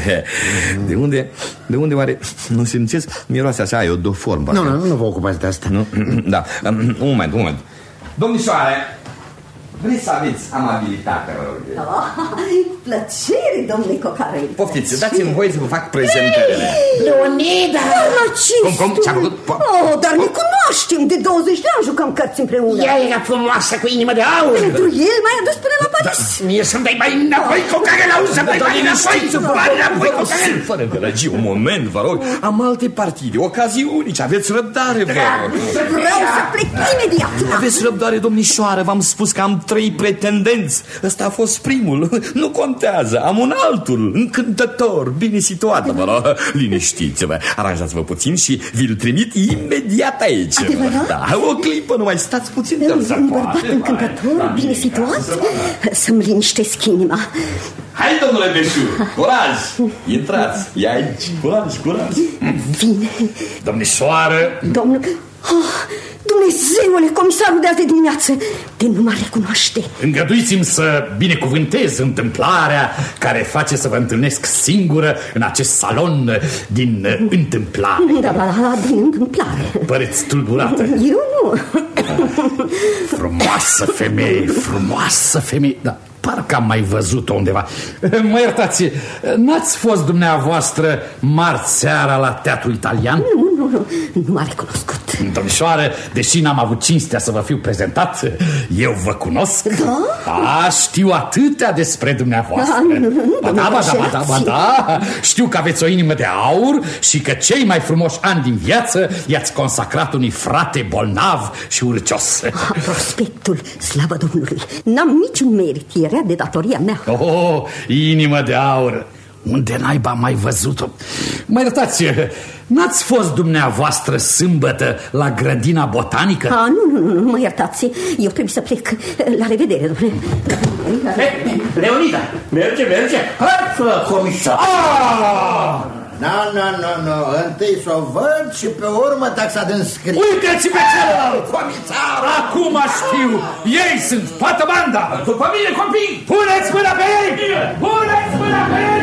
De unde oare nu simțiți? Miroase așa, e o formă. Nu vă ocupați de asta. Da, un moment. Domnișoare, vreți să aveți amabilitate, vă rog? Plăcere, domnule Cocarel. Poftiți, dați-mi voie să vă fac prezentările. Leonida! Cum? Ce-a făcut? Dar ne cunoaștem, de 20 de ani jucăm cărți împreună. Ea era frumoasă cu inimă de aur. Pentru el m-ai adus până la Paris. Mie să-mi dai mai înapoi, Cocarel, auzi, să-mi dai mai înapoi. Fără gălăgie, un moment, vă rog. Am alte partide, ocazii unice, aveți răbdare, vă rog. Vreau să plec imediat. Aveți răbdare, domnișoară, v-am spus că am 3 pretendenți. Ăsta a fost primul. Nu contează, am un altul, încântător, bine situat, vă rog. Liniștiți-vă, aranjați-vă puțin și vi-l trimit imediat aici. Da, o clipă, nu mai stați puțin. Un bărbat încântător, bine situat? Să-mi liniștesc inima. Hai, domnule Beșu, curaj, intrați, e aici, curaj. Vine. Domnișoară. Domnul... Dumnezeule, comisarul de azi de dimineață, de nu mă recunoaște. Îngăduiți-mi să binecuvântez întâmplarea care face să vă întâlnesc singură în acest salon din întâmplare. Da, din întâmplare. Păreți tulburată. Eu nu. Frumoasă femeie, da. Parcă am mai văzut-o undeva. Mă iertați, n-ați fost dumneavoastră marți seara la Teatrul Italian? Nu m-a recunoscut. Domnișoară, deși n-am avut cinstea să vă fiu prezentat, eu vă cunosc. Da, știu atâtea despre dumneavoastră. Da. Știu că aveți o inimă de aur și că cei mai frumoși ani din viață i-ați consacrat unui frate bolnav și urcios. Prospectul, slavă Domnului. N-am niciun merit, era de datoria mea. Inimă de aur. Unde naiba mai văzut-o? Mă iertați, n-ați fost dumneavoastră sâmbătă la grădina botanică? Nu, mă iertați. Eu trebuie să plec. La revedere, domnule. Leonida, merge. Hai, comisar. Nu. Întâi să o văd și pe urmă taxa de înscriere. Uite-ți pe celălalt, comisar! Acum știu! Ei sunt toată banda! După mine, copii! Puneți mâna pe ei! Puneți mâna pe ei!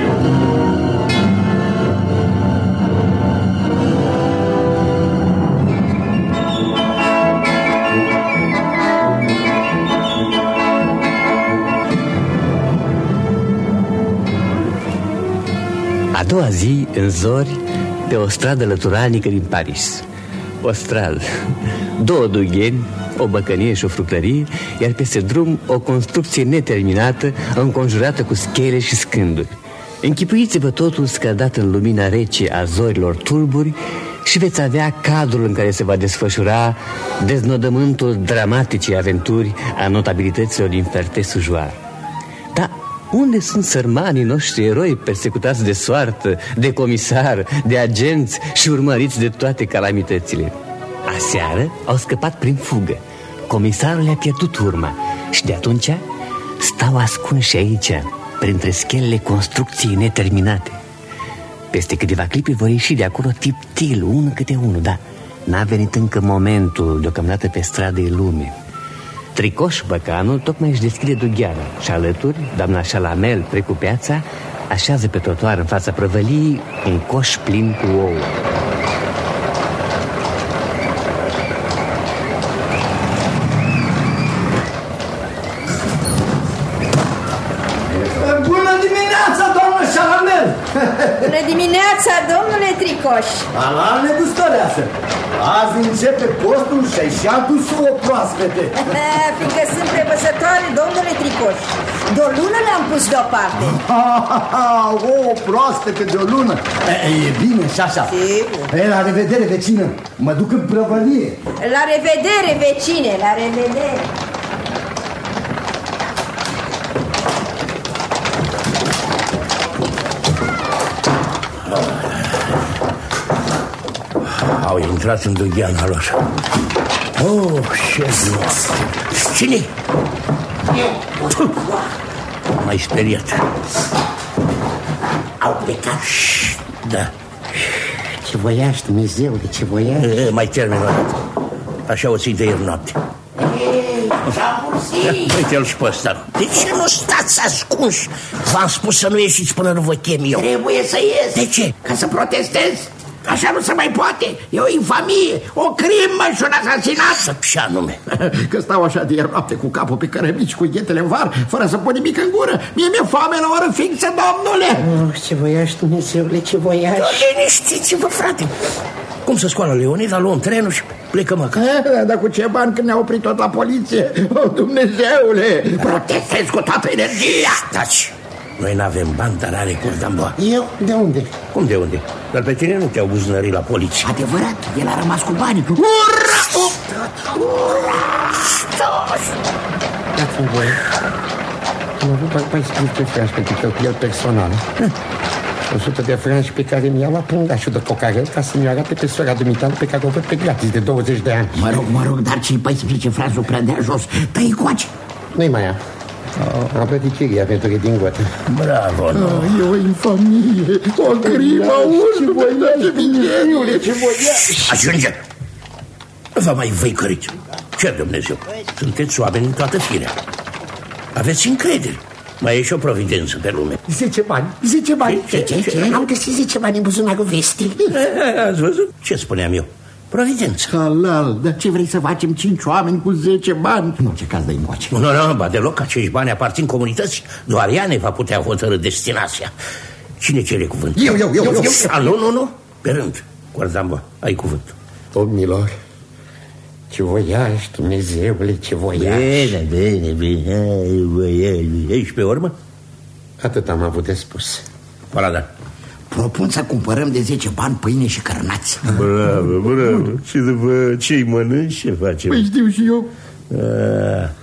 A doua zi, în zori, pe o stradă lăturalnică din Paris. O stradă, 2 dugheni, o băcănie și o fruclărie, iar peste drum o construcție neterminată, înconjurată cu schele și scânduri. Închipuiți-vă totul scădat în lumina rece a zorilor tulburi și veți avea cadrul în care se va desfășura deznodământul dramaticii aventuri a notabilităților din Ferté-Sujoar. Da, unde sunt sărmanii noștri eroi persecutați de soartă, de comisar, de agenți și urmăriți de toate calamitățile? Aseară au scăpat prin fugă. Comisarul le-a pierdut urma și de atunci stau ascunși aici, printre schelele construcției neterminate. Peste câteva clipe vor ieși de acolo tiptil, unul câte unul, da. N-a venit încă momentul, deocamdată pe stradă e lume. Tricoș Băcanul tocmai își deschide dugheara și alături, doamna Șalamel, precupeața, așează pe trotuar în fața prăvăliei un coș plin cu ouă. Bună dimineața, doamnă Șalamel! Bună dimineața, domnule Tricoș! Ala negustoreasă! Azi începe postul și ai și adus o proaspete. Fiindcă sunt prevăzătoare, domnule Tricoș. De o lună le-am pus deoparte. O proaspete de o lună. E bine și așa. La revedere, vecină. Mă duc în prăvălie. La revedere, vecine, la revedere. Au intrat în dugheana lor. Ce frumos! Cine-i? M-ai speriat. Au plecat? Da. Ce voiași, Dumnezeule, ce voiași? Mai termin o dată. Așa o țin de ieri noapte. Uite-l și pe ăsta. De ce nu stați ascunși? V-am spus să nu ieșiți până nu vă chem eu. Trebuie să ies. De ce? Ca să protestez. Așa nu se mai poate. E o infamie, o crimă și un asasinat. Și anume? Că stau așa de ieri noapte cu capul pe cărămici, cu ghetele în var, fără să pun nimic în gură. Mie mi-e foame la oră fixă, domnule. Ce voiași, Dumnezeule, ce voiași. Liniștiți-vă, frate. Cum să scoală Leonida, luăm trenul și plecăm acasă. Dar cu ce bani când ne-a oprit tot la poliție? Dumnezeule, protestez cu toată energia. Taci. Noi n-avem bani, dar are Cordamboa. Eu? De unde? Cum de unde? Dar pe tine nu te-au buznărit la poliție. Adevărat, el a rămas cu bani. Ura! Dați-mi voie. Am avut 14 franci pentru cheltuieli personale. 100 de franci pe care mi-au luat pungașul de cocarel ca să mi arate pe sora dumitale pe care o văd pe gratis de 20 de ani. Mă rog, dar cei 14 franci nu prea dea jos. Tăi coace. Nu-i mai ia. Am plătit chiria pentru redingotă. Bravo, nu? E o infamie, o crimă, ce voiași. Ajunge! V-am mai văicărit. Ce Dumnezeu? Sunteți oameni în toată firea. Aveți încredere. Mai e și o providență pe lume. 10 bani. 10 bani. Ce? Am găsit 10 bani în buzunarul vestii. Ați văzut? Ce spuneam eu? Providență. Halal, dar ce vrei să facem 5 oameni cu 10 bani? Nu, ce caz de încoace. Nu, ba deloc, acești bani aparțin comunității. Doar ea ne va putea hotărâ destinația. Cine cere cuvânt? Eu. Nu, pe rând. Cordamboa, ai cuvânt. Domnilor, ce voiași, Dumnezeule, ce voiași. Bine. Ești pe urmă? Atât am avut de spus. Palada. Propun să cumpărăm de 10 bani pâine și cărnați. Bravo. Și după ce-i mănânci, ce facem? Păi știu și eu.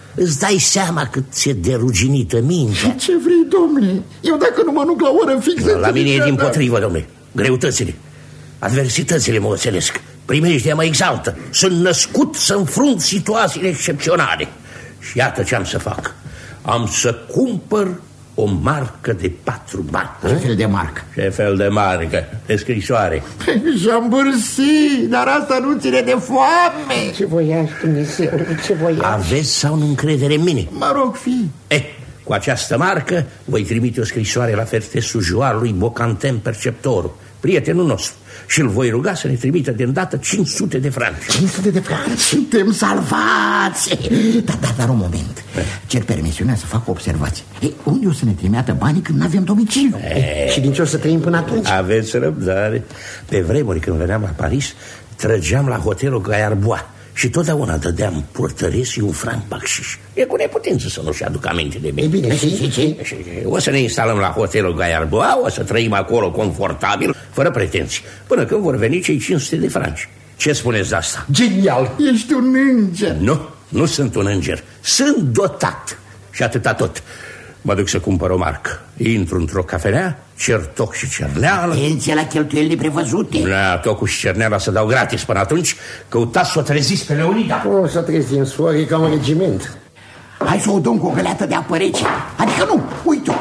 Îți dai seama cât ți-e deruginită mintea. Ce vrei, domnule? Eu dacă nu mă duc la oră fixă... La mine e dimpotrivă, domnule. Greutățile, adversitățile mă oțelesc. Primejdea mă exaltă. Sunt născut să înfrunt situațiile excepționale. Și iată ce am să fac. Am să cumpăr o marcă de 4 bani. Ce fel de marcă? Ce fel de marcă? De scrisoare. Jambursi, dar asta nu ține de foame. Ce voiași, Dumnezeu, ce voiași? Aveți sau nu încredere în mine? Mă rog, fi. Cu această marcă voi trimite o scrisoare la Fertesul Joarului Bocanten Perceptorul, prietenul nostru, și îl voi ruga să ne trimită de îndată 500 de franci. 500 de franci? Suntem salvați! Dar un moment. Cer permisiunea să fac o observație. Unde o să ne trimeată banii când nu avem domiciliu? Și din ce o să trăim până atunci? Aveți răbdare. Pe vremuri când veneam la Paris, trăgeam la hotelul Gaiarbois și totdeauna dădeam purtăresii un franc bacșiș. E cu neputință să nu-și aduc aminte de mine. E bine, și? O să ne instalăm la hotelul Gaiarbois, o să trăim acolo confortabil, fără pretenții, până când vor veni cei 500 de franci. Ce spuneți de asta? Genial! Ești un înger! Nu sunt un înger. Sunt dotat. Și atâta tot. Mă duc să cumpăr o marcă. Intru într-o cafenea, cer toc și cerneală. Atenție la cheltuielile prevăzute. La tocul și cerneala să dau gratis până atunci. Căutați să o treziți pe Leonida. O să trezim soare ca un regiment. Hai să o dăm cu o găleată de apă rece. Adică nu, uite-o.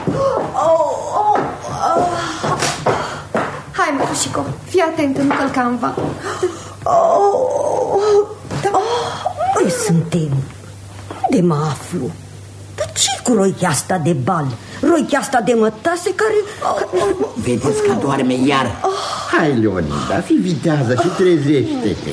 Hai, mătușico, fii atentă, nu călca în van. Noi suntem. Unde mă aflu? Dar ce cu roichea asta de bal? Roichea asta de mătase care... Vedeți că doarme iar. Hai, Leonida, fii vitează și trezește-te.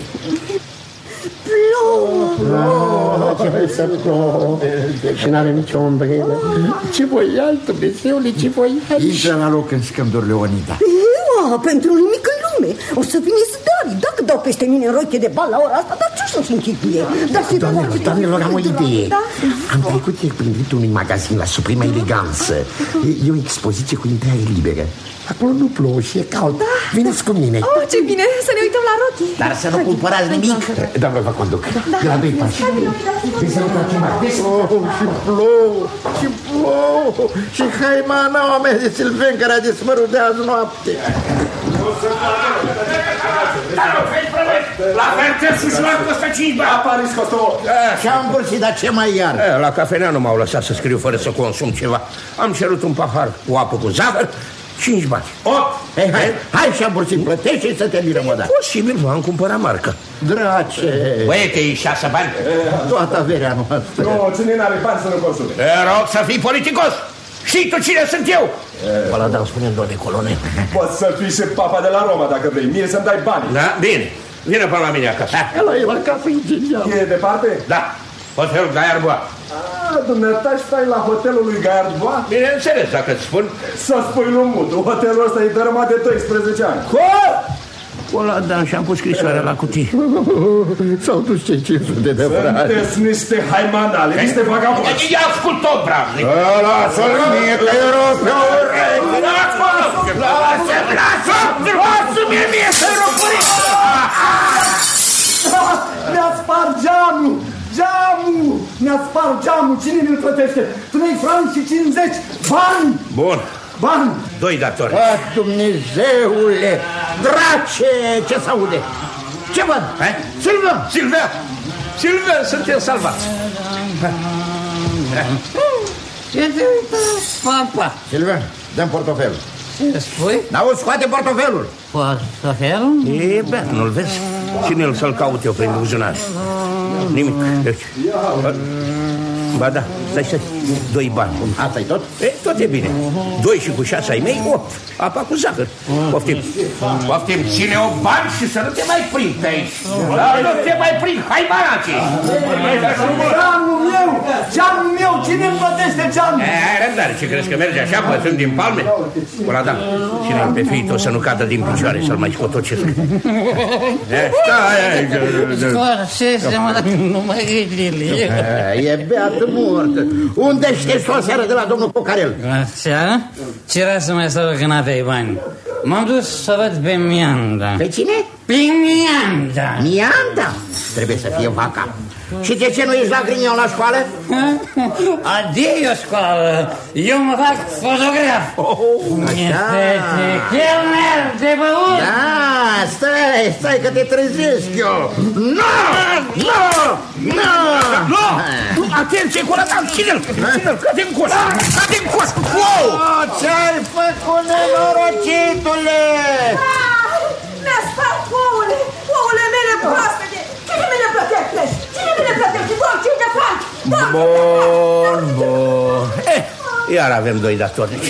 Plouă! Ce vrei să plouă? Și n-are nicio umbrelă. Ce voiași, Dumnezeule, ce voiași? Intră la loc în scânduri, Leonida. Pentru nimic în lume. O să vine Zdari. Dacă dau peste mine în roche de bal la ora asta, dar ce o să-și închipuie? Doamnelor, am o idee. Am trecut ieri prin dreptul unui magazin la suprema eleganță. E o expoziție cu intrare liberă. Acolo nu plouă și e cald. Veniți cu mine. Ce bine, să ne uităm la rochii. Dar să nu cumpărați nimic. Doamnă, vă conduc. De la 2 pași. Vezi să nu tragem mai. Și plouă, și plouă. Și haimanaua mea de Silven care a dispărut de azi noapte. La Fertesul Joar costă 5 bani. La Paris costă 8. Și-am bursit, dar ce mai iar? La cafenea nu m-au lăsat să scriu fără să consum ceva. Am cerut un pahar cu apă cu zahăr, 5 bani. 8. Hai și-am bursit, plătește și să te mirăm odată. Posibil, v-am cumpărat marcă. Drace. Băie că e 6 bani. Toată averea noastră. Nu, cine n-are bani să nu consume. Te rog să fii politicos. Și tu cine sunt eu? Paladan, spune-mi, doamne colonel. Poți să fii și papa de la Roma dacă vrei. Mie să-mi dai bani. Da, bine. Vine până la mine acasă. El acasă e genial. E departe? Da. Hotelul Gaiarbois. Dumneata stai la hotelul lui Gaiarbois? Bineînțeles, dacă-ți spun. Să spui lui Mutu. Hotelul ăsta e dărâmat de 13 ani. Poladan, și-am pus scrisoarea la cutie. S-au dus cei 500 de frați. Sunteți niște haimanale, niște vagabonzi. Ia ascult tot, bravnic. Lasă-l mie, că e rău pe urechi. Lasă-mi mie să-i rog părinți. Mi-a spart geamul! Geamul! Mi-a spart geamul! Cine mi-l plătește? 3 franci și 50 bani! Bun. Bani! 2 datori. Dumnezeule! Drace! Ce s-aude? Ce văd? Silver, suntem salvați. Ce te uită, papa? Silver, dă-mi portofelul. Ce spui? N-auzi, scoate portofelul. Portofelul? E, bă, nu-l vezi? Cine-l să-l caut eu prin buzunar? Nimic. Deci. Ba da, stai, 2 bani. Asta-i tot? Tot e bine. 2 și cu 6 ai mei, 8. Apa cu zahăr. Poftim. Ține-o bani și să nu te mai prind pe aici. Nu te mai prind, hai maraci. Geamul meu, cine-mi plătește geamul? Hai răbdare, ce crezi că merge așa, bătând din palme? Poladan, ține-l pe fiitul să nu cadă din picioare, să-l mai scotocesc. Scorsese, mă, nu mă gândile. E beată mortă. Unde știi o seară de la domnul Cocarel? Seara? Ce era să mai stau că n-aveai bani? M-am dus să văd pe Mianda. Pe cine? Pe Mianda. Mianda? Trebuie să fie vaca. Și de ce nu ești la Grignon la școală? Adio școală. Eu mă fac fotograf. Chelner de băut. Da, stai că te trezesc eu. Nu! Atenție, Coladan, ține-l, cade-n coș, Ce-ai făcut, nenorocitule? Mi-a spart ouăle mele proaspete. Cine mi le plătește? De franci. Bun. Iar avem doi datornici.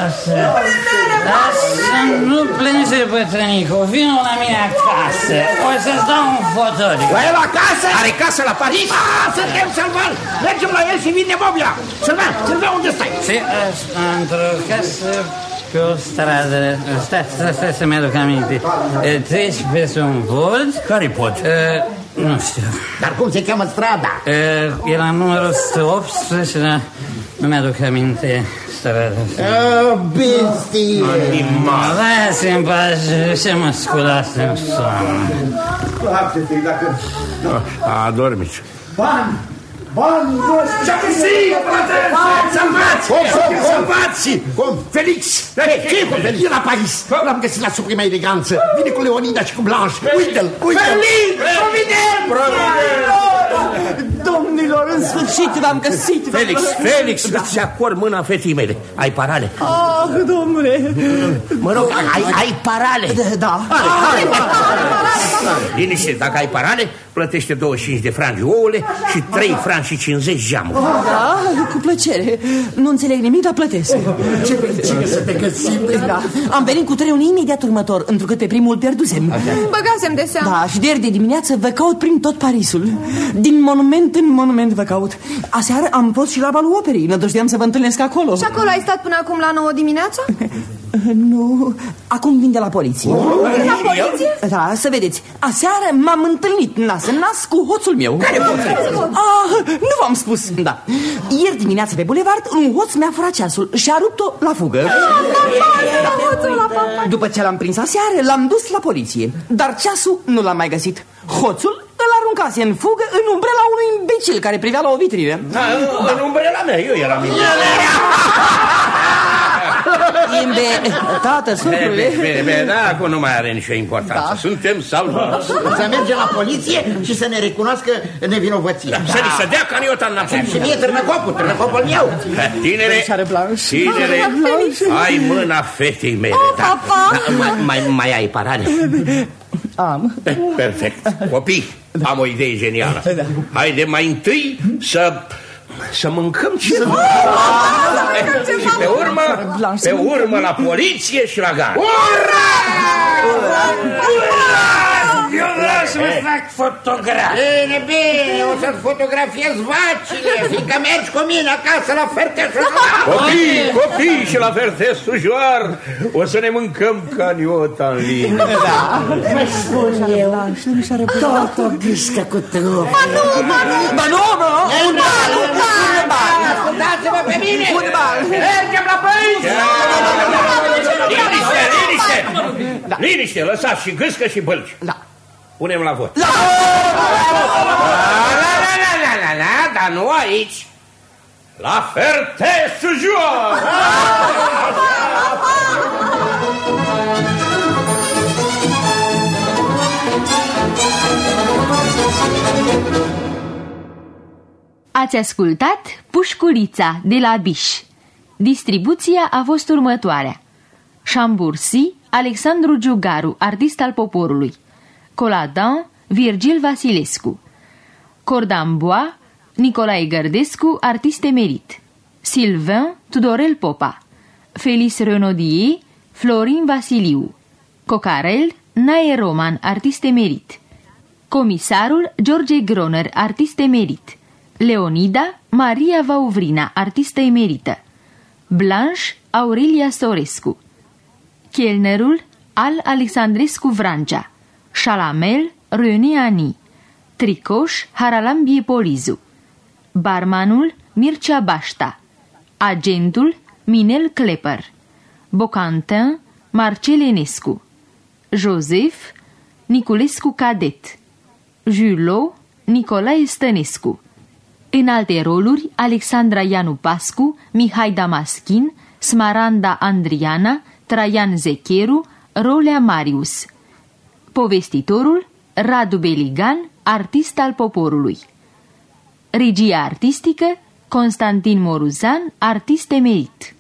Nu plânge, bătrânicu, vino la mine acasă. O să-ți dau un fotolic. La el acasă? Are casă la Paris? Suntem, Sylvain! Mergem la el și vine mobila. Sylvain, unde stai? Într-o casă pe o stradă. Stai să-mi aduc aminte. Treci peste un pod. Care pod? Nu știu. Dar cum se cheamă strada? E la numărul 118, dar nu mi-aduc aminte strada. Bestie! Lasă-mi pace, ce mă sculați în somn. Lasă-te, dacă... A dormit. Bani, Ce-a găsit, frate? Salvați! Cum? Felix! Ce-i cu Felix? E la Paris. L-am găsit la suprema eleganță. Vine cu Leonida și cu Blanche. Uite-l! Felix! Domnilor, în sfârșit v-am găsit. Felix, îți acord mâna fetii mele. Ai parale? Ah, domnule. Mă rog, ai parale? Da. Liniște, dacă ai parale, plătește 25 de franci ouăle și 3 franci și 50 geamul. Da, cu plăcere. Nu înțeleg nimic, dar plătesc. Ce fericire să te găsim. Da. Am venit cu trenul imediat următor, întrucât pe primul pierdusem. Băgasem de seamă. Da, și de ieri de dimineață vă caut prin tot Parisul. Din monument în monument vă caut. Aseară am fost și la balul operei. Nădăjdeam să vă întâlnesc acolo. Și acolo ai stat până acum la 9 dimineața? Nu, acum vin de la poliție. La poliție? Da, să vedeți. Aseară m-am întâlnit nas în nas cu hoțul meu. Care hoț? Nu v-am spus, da. Ieri dimineață pe bulevard un hoț mi-a furat ceasul și a rupt-o la fugă. După ce l-am prins aseară, l-am dus la poliție. Dar ceasul nu l-am mai găsit. Hoțul îl aruncase în fugă în umbrela unui imbecil care privea la o vitrină. În umbrela mea, eu eram Tată, socrule. Bine, da, acum nu mai are nicio importanță. Da. Suntem salvați. Să mergem la poliție și să ne recunoască nevinovăția. Să ni se dea caniota înapoi. Și mie târnăcopul meu. Tinere, ai mâna fetei mele. Mai ai parale? Am. Perfect. Copii, am o idee genială. Haide mai întâi să mâncăm ceva. Și pe urmă la poliție și la gară. Ura! Eu vreau să mă fac fotograf. Bine, o să-ți fotografiez vacile, fiindcă mergi cu mine acasă la Ferteșujoar. Copii și la Ferteșujoar o să ne mâncăm caniota în linie. Da. Mă spun eu, tot o gâscă cu trup. Ba nu, un bal. Ascultați-vă pe mine. Mergem la Paris. Liniște, lăsați și gâscă și bălci. Da. Punem la vot. Dar nu aici. La Ferteșujoar. Ați ascultat Pușculița de la Biș. Distribuția a fost următoarea: Chambursi, Alexandru Giugaru, artist al poporului; Coladan, Virgil Vasilescu; Cordambois, Nicolae Gărdescu, artist emerit; Sylvain, Tudorel Popa; Felice Renaudier, Florin Vasiliu; Cocarel, Nae Roman, artist emerit; Comisarul, George Groner, artist emerit; Leonida, Maria Vauvrina, artistă emerită; Blanche, Aurelia Sorescu; Chelnerul, Al Alexandrescu Vrancea; Șalamel, René Ani; Tricoș, Haralambie Polizu; Barmanul, Mircea Bașta; Agentul, Minel Klepper; Bocantin, Marcel Enescu; Joseph, Niculescu cadet. Julot Nicolae Stănescu. În alte roluri, Alexandra Ianu Pascu, Mihai Damaschin, Smaranda Andriana, Traian Zecheru, Rolea Marius. Povestitorul Radu Beligan, artist al poporului. Regia artistică Constantin Moruzan, artist emerit.